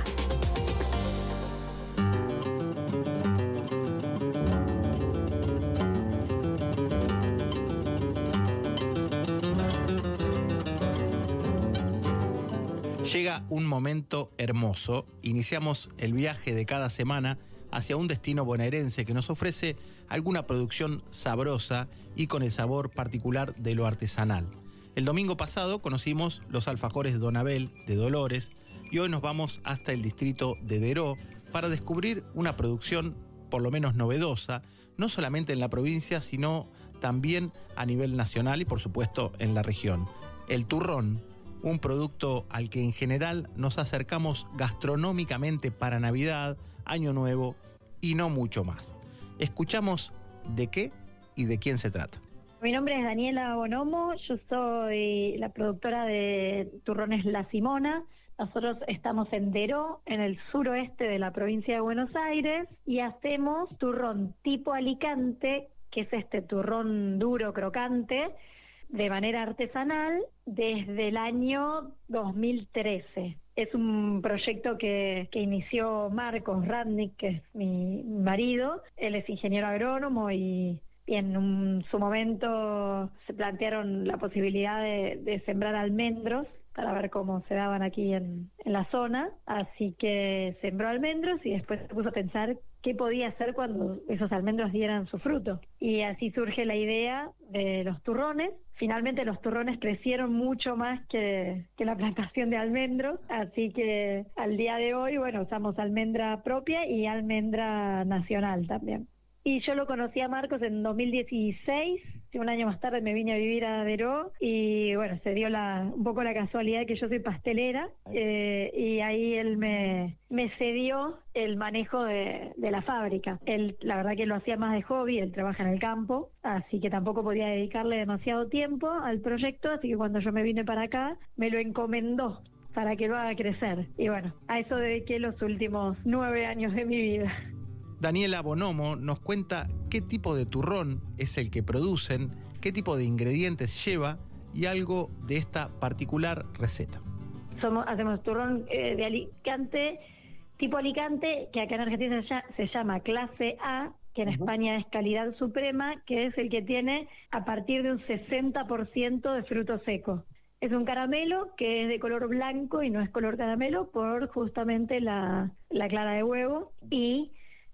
Llega un momento hermoso. Iniciamos el viaje de cada semana hacia un destino bonaerense que nos ofrece alguna producción sabrosa y con el sabor particular de lo artesanal. El domingo pasado conocimos los alfajores Don Abel de Dolores y hoy nos vamos hasta el distrito de Deró para descubrir una producción por lo menos novedosa, no solamente en la provincia, sino también a nivel nacional y por supuesto en la región. El turrón, un producto al que en general nos acercamos gastronómicamente para Navidad, Año Nuevo y no mucho más. Escuchamos de qué y de quién se trata. Mi nombre es Daniela Bonomo, yo soy la productora de turrones La Simona. Nosotros estamos en Deró, en el suroeste de la provincia de Buenos Aires, y hacemos turrón tipo Alicante, que es este turrón duro, crocante, de manera artesanal desde el año 2013. Es un proyecto que inició Marcos Radnik, que es mi marido. Él es ingeniero agrónomo y y en su momento se plantearon la posibilidad de sembrar almendros para ver cómo se daban aquí en la zona, así que sembró almendros y después se puso a pensar qué podía hacer cuando esos almendros dieran su fruto. Y así surge la idea de los turrones. Finalmente los turrones crecieron mucho más que la plantación de almendros, así que al día de hoy, bueno, usamos almendra propia y almendra nacional también. Y yo lo conocí a Marcos en 2016, un año más tarde me vine a vivir a Deró y bueno, se dio un poco la casualidad de que yo soy pastelera y ahí él me cedió el manejo de la fábrica. Él, la verdad que lo hacía más de hobby, él trabaja en el campo, así que tampoco podía dedicarle demasiado tiempo al proyecto, así que cuando yo me vine para acá, me lo encomendó para que lo haga crecer. Y bueno, a eso dediqué los últimos 9 años de mi vida. Daniela Bonomo nos cuenta qué tipo de turrón es el que producen, qué tipo de ingredientes lleva y algo de esta particular receta. Hacemos turrón de Alicante, tipo Alicante, que acá en Argentina se llama clase A, que en España es calidad suprema, que es el que tiene a partir de un 60% de fruto seco. Es un caramelo que es de color blanco y no es color caramelo por justamente la clara de huevo y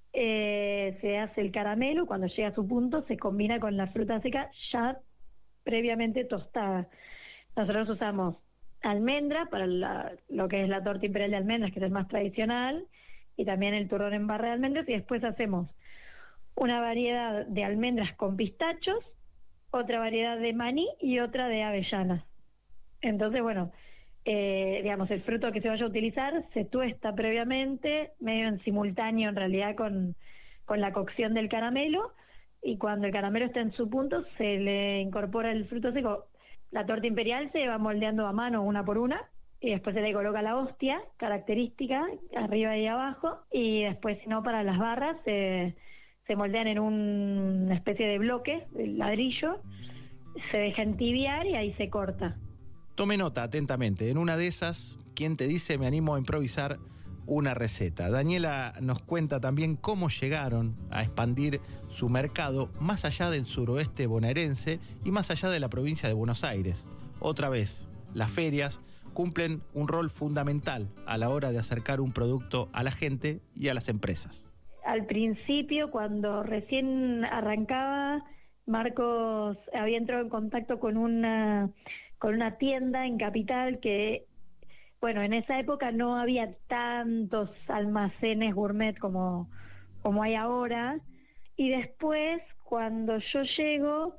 se hace el caramelo, cuando llega a su punto se combina con la fruta seca ya previamente tostada. Nosotros usamos almendra para lo que es la torta imperial de almendras, que es el más tradicional, y también el turrón en barra de almendras, y después hacemos una variedad de almendras con pistachos, otra variedad de maní y otra de avellanas. Entonces, bueno, digamos, el fruto que se vaya a utilizar se tuesta previamente, medio en simultáneo en realidad con la cocción del caramelo, y cuando el caramelo está en su punto se le incorpora el fruto seco. La torta imperial se va moldeando a mano una por una y después se le coloca la hostia característica arriba y abajo, y después, si no, para las barras se moldean en una especie de bloque de ladrillo, se deja entibiar y ahí se corta. Tome nota atentamente. En una de esas, ¿quién te dice? Me animo a improvisar una receta. Daniela nos cuenta también cómo llegaron a expandir su mercado más allá del suroeste bonaerense y más allá de la provincia de Buenos Aires. Otra vez, las ferias cumplen un rol fundamental a la hora de acercar un producto a la gente y a las empresas. Al principio, cuando recién arrancaba, Marcos había entrado en contacto con una tienda en Capital que, bueno, en esa época no había tantos almacenes gourmet como hay ahora, y después, cuando yo llego,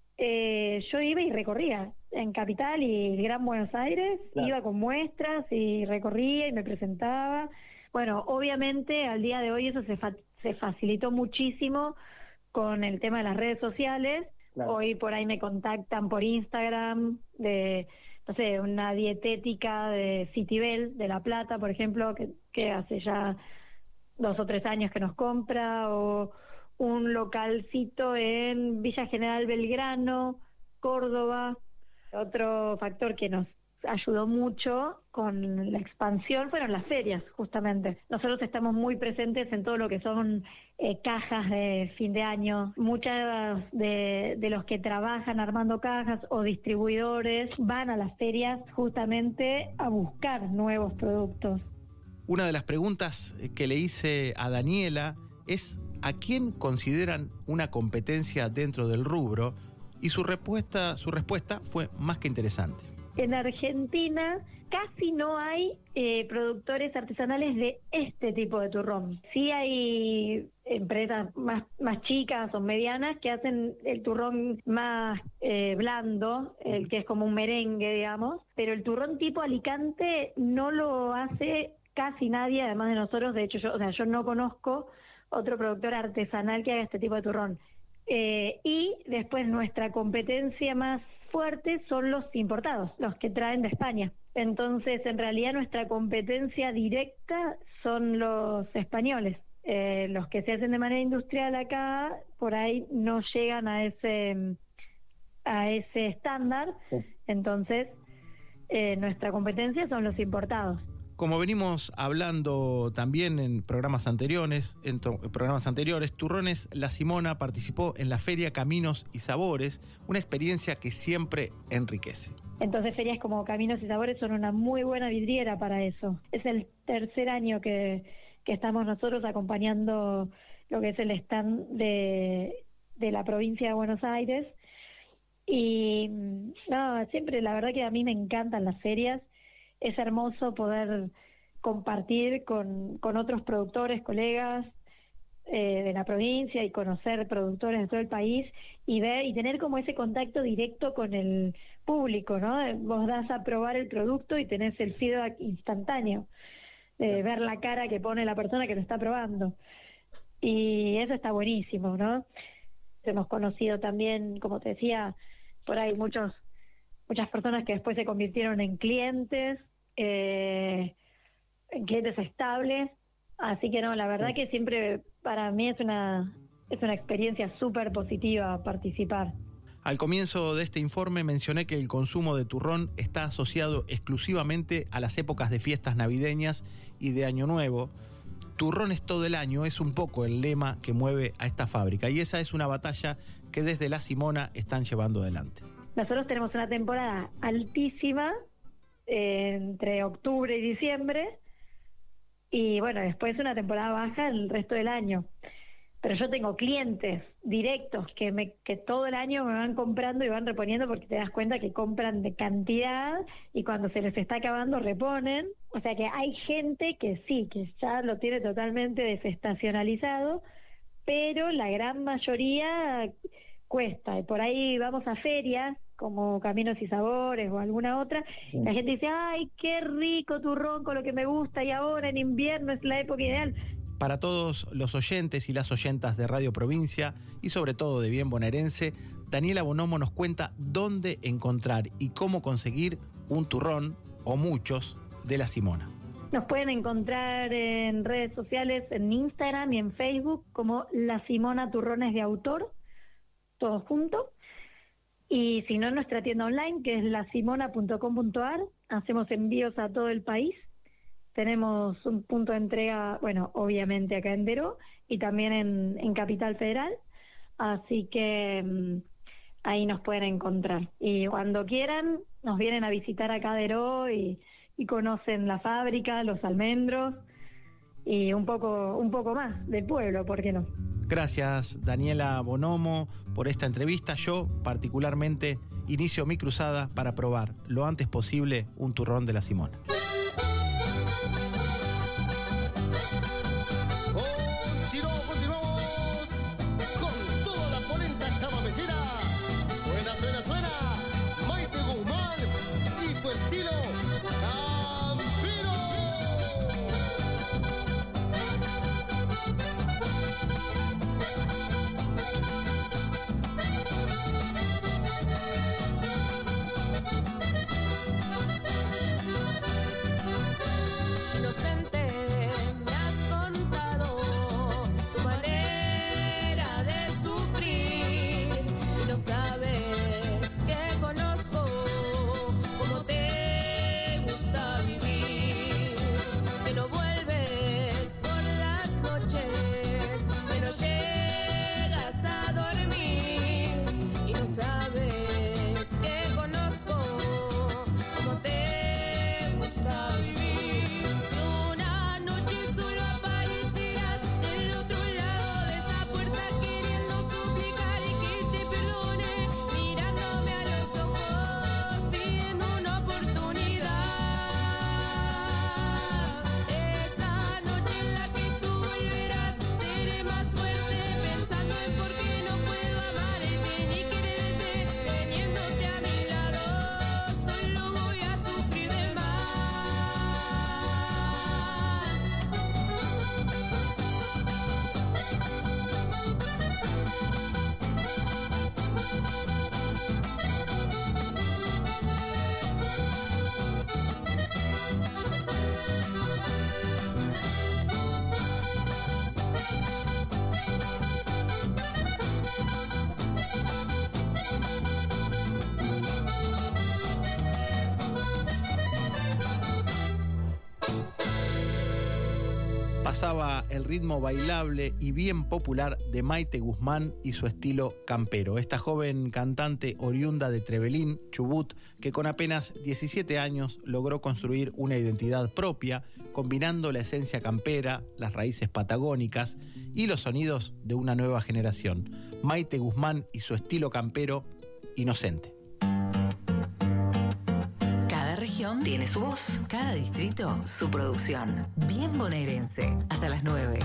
yo iba y recorría en Capital y el Gran Buenos Aires, claro. Iba con muestras y recorría y me presentaba. Bueno, obviamente al día de hoy eso se facilitó muchísimo con el tema de las redes sociales. Claro. Hoy por ahí me contactan por Instagram de, no sé, una dietética de Citibel, de La Plata, por ejemplo, que hace ya 2 o 3 años que nos compra, o un localcito en Villa General Belgrano, Córdoba. Otro factor que nos ayudó mucho con la expansión fueron las ferias, justamente. Nosotros estamos muy presentes en todo lo que son cajas de fin de año. Muchas de los que trabajan armando cajas o distribuidores van a las ferias justamente a buscar nuevos productos. Una de las preguntas que le hice a Daniela es ¿a quién consideran una competencia dentro del rubro? Y su respuesta fue más que interesante. En Argentina casi no hay productores artesanales de este tipo de turrón. Sí hay empresas más chicas o medianas que hacen el turrón más blando, el que es como un merengue, digamos, pero el turrón tipo Alicante no lo hace casi nadie, además de nosotros. De hecho, yo no conozco otro productor artesanal que haga este tipo de turrón. Y después nuestra competencia más fuerte son los importados, los que traen de España. Entonces, en realidad, nuestra competencia directa son los españoles. Los que se hacen de manera industrial acá, por ahí no llegan a ese estándar. Sí. Entonces, nuestra competencia son los importados. Como venimos hablando también en programas anteriores, Turrones La Simona participó en la Feria Caminos y Sabores, una experiencia que siempre enriquece. Entonces ferias como Caminos y Sabores son una muy buena vidriera para eso. Es el tercer año que estamos nosotros acompañando lo que es el stand de la provincia de Buenos Aires. Y no, siempre la verdad que a mí me encantan las ferias. Es hermoso poder compartir con otros productores, colegas de la provincia y conocer productores de todo el país y ver y tener como ese contacto directo con el público, ¿no? Vos das a probar el producto y tenés el feedback instantáneo, ver la cara que pone la persona que lo está probando. Y eso está buenísimo, ¿no? Hemos conocido también, como te decía, por ahí muchas personas que después se convirtieron en clientes estables, así que no, la verdad que siempre para mí es una experiencia súper positiva participar. Al comienzo de este informe mencioné que el consumo de turrón está asociado exclusivamente a las épocas de fiestas navideñas y de Año Nuevo. Turrones todo el año es un poco el lema que mueve a esta fábrica y esa es una batalla que desde La Simona están llevando adelante. Nosotros tenemos una temporada altísima entre octubre y diciembre y bueno, después una temporada baja el resto del año. Pero yo tengo clientes directos que todo el año me van comprando y van reponiendo porque te das cuenta que compran de cantidad y cuando se les está acabando reponen. O sea que hay gente que sí, que ya lo tiene totalmente desestacionalizado, pero la gran mayoría cuesta. Y por ahí vamos a ferias como Caminos y Sabores o alguna otra, la gente dice, ¡ay, qué rico turrón con lo que me gusta! Y ahora en invierno es la época ideal. Para todos los oyentes y las oyentas de Radio Provincia y sobre todo de Bien Bonaerense, Daniela Bonomo nos cuenta dónde encontrar y cómo conseguir un turrón o muchos de La Simona. Nos pueden encontrar en redes sociales, en Instagram y en Facebook como La Simona Turrones de Autor, todo junto. Y si no, en nuestra tienda online, que es lasimona.com.ar, hacemos envíos a todo el país. Tenemos un punto de entrega, bueno, obviamente acá en Deró y también en Capital Federal. Así que ahí nos pueden encontrar. Y cuando quieran, nos vienen a visitar acá a Deró y conocen la fábrica, los almendros y un poco más del pueblo, ¿por qué no? Gracias, Daniela Bonomo, por esta entrevista. Yo, particularmente, inicio mi cruzada para probar lo antes posible un turrón de La Simona. Continuamos con toda la polenta chavamecera. Suena, suena, suena. Maite Guzmán y su estilo campero. Pasaba el ritmo bailable y bien popular de Maite Guzmán y su estilo campero. Esta joven cantante oriunda de Trevelín, Chubut, que con apenas 17 años logró construir una identidad propia, combinando la esencia campera, las raíces patagónicas y los sonidos de una nueva generación. Maite Guzmán y su estilo campero, Inocente. Región tiene su voz, cada distrito su producción. Bien bonaerense, hasta las 9.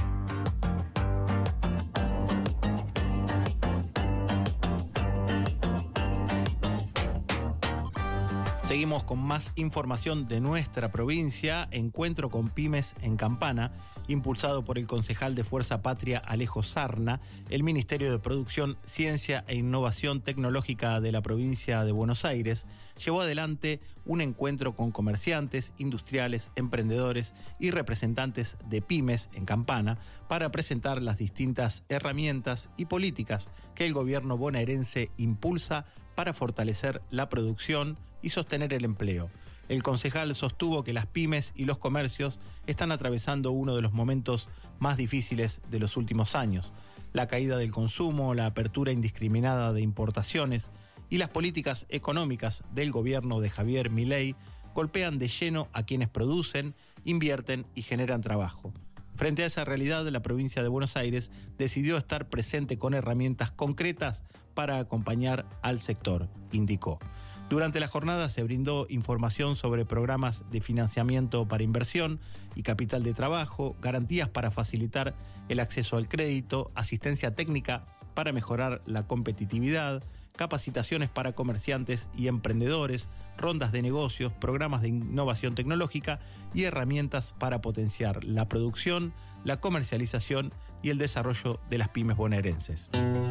Seguimos con más información de nuestra provincia. Encuentro con pymes en Campana, impulsado por el concejal de Fuerza Patria Alejo Sarna. El Ministerio de Producción, Ciencia e Innovación Tecnológica de la provincia de Buenos Aires llevó adelante un encuentro con comerciantes, industriales, emprendedores y representantes de pymes en Campana para presentar las distintas herramientas y políticas que el gobierno bonaerense impulsa para fortalecer la producción y sostener el empleo. El concejal sostuvo que las pymes y los comercios están atravesando uno de los momentos más difíciles de los últimos años. La caída del consumo, la apertura indiscriminada de importaciones y las políticas económicas del gobierno de Javier Milei golpean de lleno a quienes producen, invierten y generan trabajo. Frente a esa realidad, la provincia de Buenos Aires decidió estar presente con herramientas concretas para acompañar al sector, indicó. Durante la jornada se brindó información sobre programas de financiamiento para inversión y capital de trabajo, garantías para facilitar el acceso al crédito, asistencia técnica para mejorar la competitividad, capacitaciones para comerciantes y emprendedores, rondas de negocios, programas de innovación tecnológica y herramientas para potenciar la producción, la comercialización y el desarrollo de las pymes bonaerenses.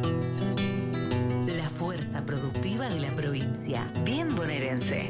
La fuerza productiva de la provincia. Bien bonaerense.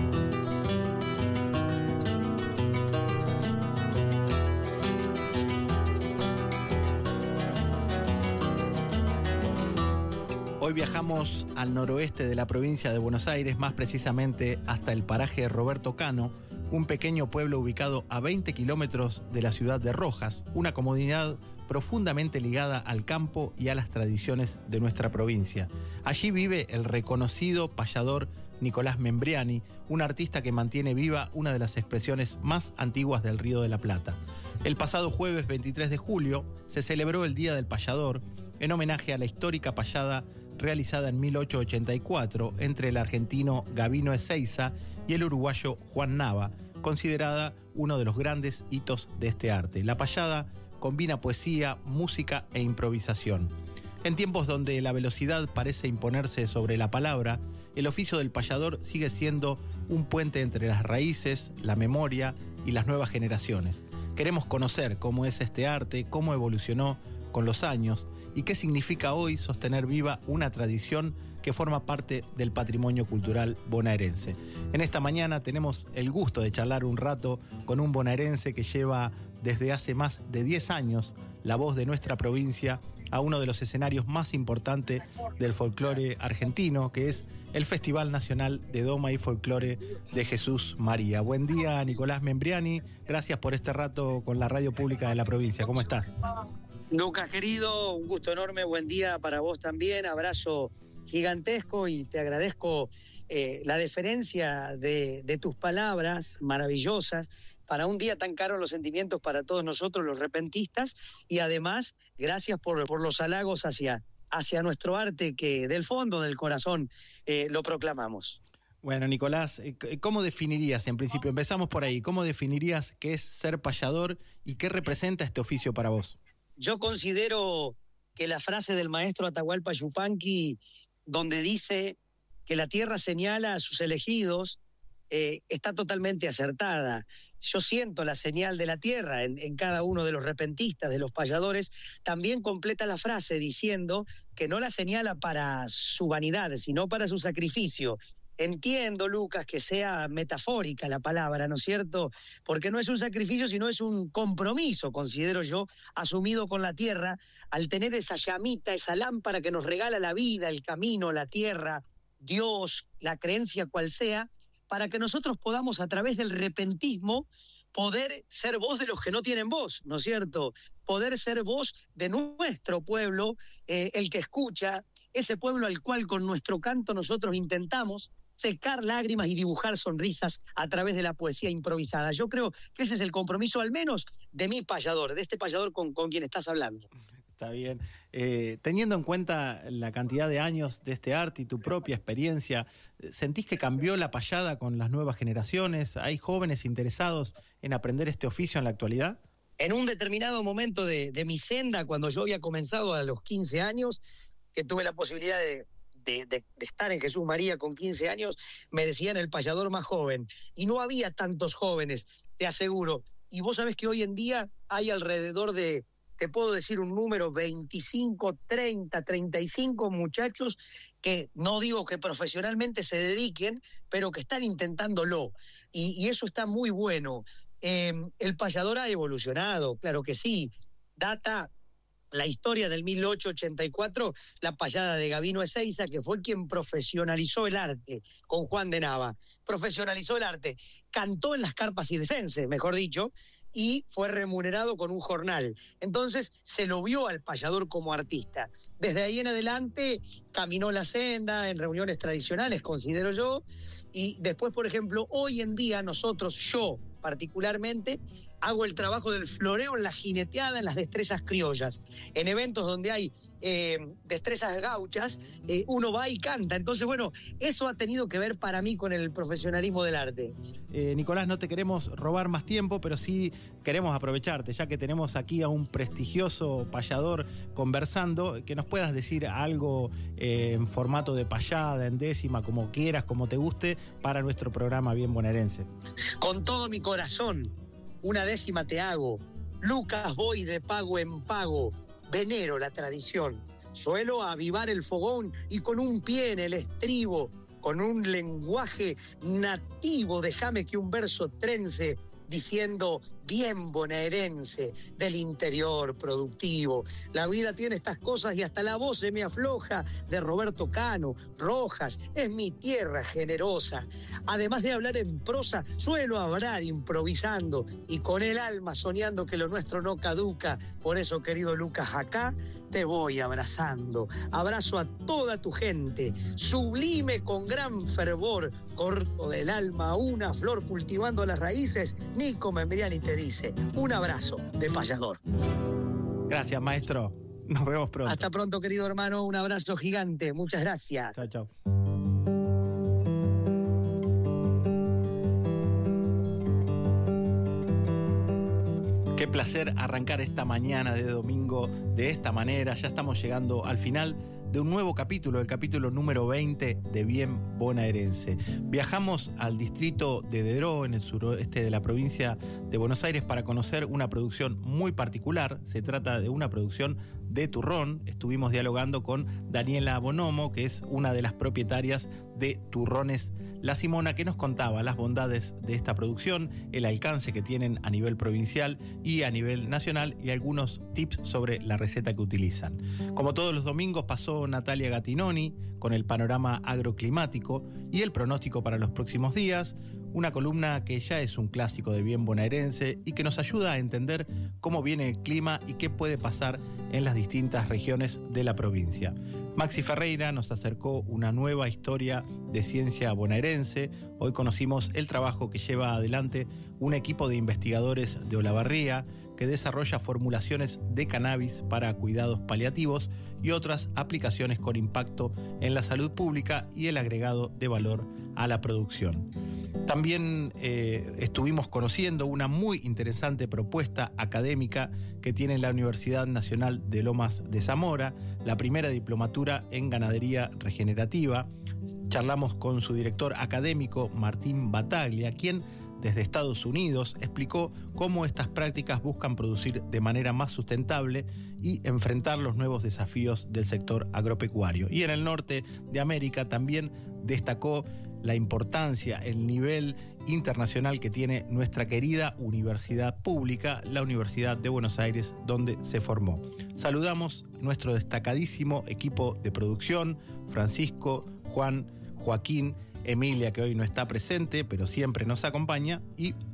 Hoy viajamos al noroeste de la provincia de Buenos Aires, más precisamente hasta el paraje Roberto Cano, un pequeño pueblo ubicado a 20 kilómetros de la ciudad de Rojas, una comunidad profundamente ligada al campo y a las tradiciones de nuestra provincia. Allí vive el reconocido payador Nicolás Membriani, un artista que mantiene viva una de las expresiones más antiguas del Río de la Plata. El pasado jueves 23 de julio se celebró el Día del Payador en homenaje a la histórica payada realizada en 1884 entre el argentino Gabino Ezeiza y el uruguayo Juan Nava, considerada uno de los grandes hitos de este arte. La payada combina poesía, música e improvisación. En tiempos donde la velocidad parece imponerse sobre la palabra, el oficio del payador sigue siendo un puente entre las raíces, la memoria y las nuevas generaciones. Queremos conocer cómo es este arte, cómo evolucionó con los años y qué significa hoy sostener viva una tradición que forma parte del patrimonio cultural bonaerense. En esta mañana tenemos el gusto de charlar un rato con un bonaerense que lleva desde hace más de 10 años la voz de nuestra provincia a uno de los escenarios más importantes del folclore argentino, que es el Festival Nacional de Doma y Folclore de Jesús María. Buen día, Nicolás Membriani. Gracias por este rato con la radio pública de la provincia. ¿Cómo estás? Lucas, querido, un gusto enorme. Buen día para vos también. Abrazo gigantesco y te agradezco la deferencia de tus palabras maravillosas para un día tan caro en los sentimientos para todos nosotros los repentistas, y además gracias por los halagos hacia nuestro arte que del fondo del corazón lo proclamamos. Bueno, Nicolás, ¿cómo definirías, en principio, empezamos por ahí, cómo definirías qué es ser payador y qué representa este oficio para vos? Yo considero que la frase del maestro Atahualpa Yupanqui, donde dice que la tierra señala a sus elegidos, está totalmente acertada. Yo siento la señal de la tierra en cada uno de los repentistas, de los payadores. También completa la frase diciendo que no la señala para su vanidad, sino para su sacrificio. Entiendo, Lucas, que sea metafórica la palabra, ¿no es cierto? Porque no es un sacrificio, sino es un compromiso, considero yo, asumido con la tierra, al tener esa llamita, esa lámpara que nos regala la vida, el camino, la tierra, Dios, la creencia cual sea, para que nosotros podamos, a través del repentismo, poder ser voz de los que no tienen voz, ¿no es cierto? Poder ser voz de nuestro pueblo, el que escucha, ese pueblo al cual con nuestro canto nosotros intentamos secar lágrimas y dibujar sonrisas a través de la poesía improvisada. Yo creo que ese es el compromiso, al menos, de mi payador, de este payador con quien estás hablando. Está bien. Teniendo en cuenta la cantidad de años de este arte y tu propia experiencia, ¿sentís que cambió la payada con las nuevas generaciones? ¿Hay jóvenes interesados en aprender este oficio en la actualidad? En un determinado momento de mi senda, cuando yo había comenzado a los 15 años, que tuve la posibilidad de estar en Jesús María con 15 años, me decían el payador más joven. Y no había tantos jóvenes, te aseguro. Y vos sabés que hoy en día hay alrededor de, te puedo decir un número, 25, 30, 35 muchachos que no digo que profesionalmente se dediquen, pero que están intentándolo. Y eso está muy bueno. El payador ha evolucionado, claro que sí. Data la historia del 1884, la payada de Gabino Ezeiza, que fue quien profesionalizó el arte con Juan de Nava. Profesionalizó el arte, cantó en las carpas circenses, mejor dicho, y fue remunerado con un jornal. Entonces se lo vio al payador como artista. Desde ahí en adelante caminó la senda en reuniones tradicionales, considero yo, y después, por ejemplo, hoy en día nosotros, yo particularmente, hago el trabajo del floreo en la jineteada, en las destrezas criollas. En eventos donde hay destrezas gauchas, uno va y canta. Entonces, bueno, eso ha tenido que ver para mí con el profesionalismo del arte. Nicolás, no te queremos robar más tiempo, pero sí queremos aprovecharte, ya que tenemos aquí a un prestigioso payador conversando, que nos puedas decir algo en formato de payada, en décima, como quieras, como te guste, para nuestro programa Bien Bonaerense. Con todo mi corazón, una décima te hago. Lucas voy de pago en pago. Venero la tradición. Suelo avivar el fogón y con un pie en el estribo, con un lenguaje nativo, déjame que un verso trence, diciendo bien bonaerense, del interior productivo. La vida tiene estas cosas y hasta la voz se me afloja, de Roberto Cano, Rojas, es mi tierra generosa. Además de hablar en prosa, suelo hablar improvisando y con el alma soñando que lo nuestro no caduca. Por eso, querido Lucas, acá te voy abrazando. Abrazo a toda tu gente, sublime con gran fervor, corto del alma una flor cultivando las raíces. Nico Membriani te dice, un abrazo de payador. Gracias, maestro. Nos vemos pronto. Hasta pronto, querido hermano. Un abrazo gigante. Muchas gracias. Chao, chao. Qué placer arrancar esta mañana de domingo de esta manera. Ya estamos llegando al final de un nuevo capítulo, el capítulo número 20 de Bien Bonaerense. Viajamos al distrito de Deró, en el suroeste de la provincia de Buenos Aires, para conocer una producción muy particular. Se trata de una producción de turrón. Estuvimos dialogando con Daniela Bonomo, que es una de las propietarias de Turrones La Simona, que nos contaba las bondades de esta producción, el alcance que tienen a nivel provincial y a nivel nacional y algunos tips sobre la receta que utilizan. Como todos los domingos pasó Natalia Gattinoni con el panorama agroclimático y el pronóstico para los próximos días, una columna que ya es un clásico de Bien Bonaerense y que nos ayuda a entender cómo viene el clima y qué puede pasar en las distintas regiones de la provincia. Maxi Ferreira nos acercó una nueva historia de ciencia bonaerense. Hoy conocimos el trabajo que lleva adelante un equipo de investigadores de Olavarría que desarrolla formulaciones de cannabis para cuidados paliativos y otras aplicaciones con impacto en la salud pública y el agregado de valor a la producción. También estuvimos conociendo una muy interesante propuesta académica que tiene la Universidad Nacional de Lomas de Zamora, la primera diplomatura en ganadería regenerativa. Charlamos con su director académico, Martín Bataglia, quien desde Estados Unidos explicó cómo estas prácticas buscan producir de manera más sustentable y enfrentar los nuevos desafíos del sector agropecuario. Y en el norte de América también destacó la importancia, el nivel internacional que tiene nuestra querida universidad pública, la Universidad de Buenos Aires, donde se formó. Saludamos a nuestro destacadísimo equipo de producción, Francisco, Juan, Joaquín, Emilia, que hoy no está presente, pero siempre nos acompaña, y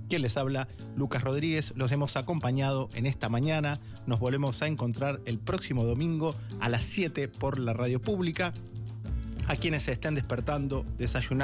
Quien les habla, Lucas Rodríguez. Los hemos acompañado en esta mañana. Nos volvemos a encontrar el próximo domingo a las 7 por la radio pública. A quienes se estén despertando, desayunando,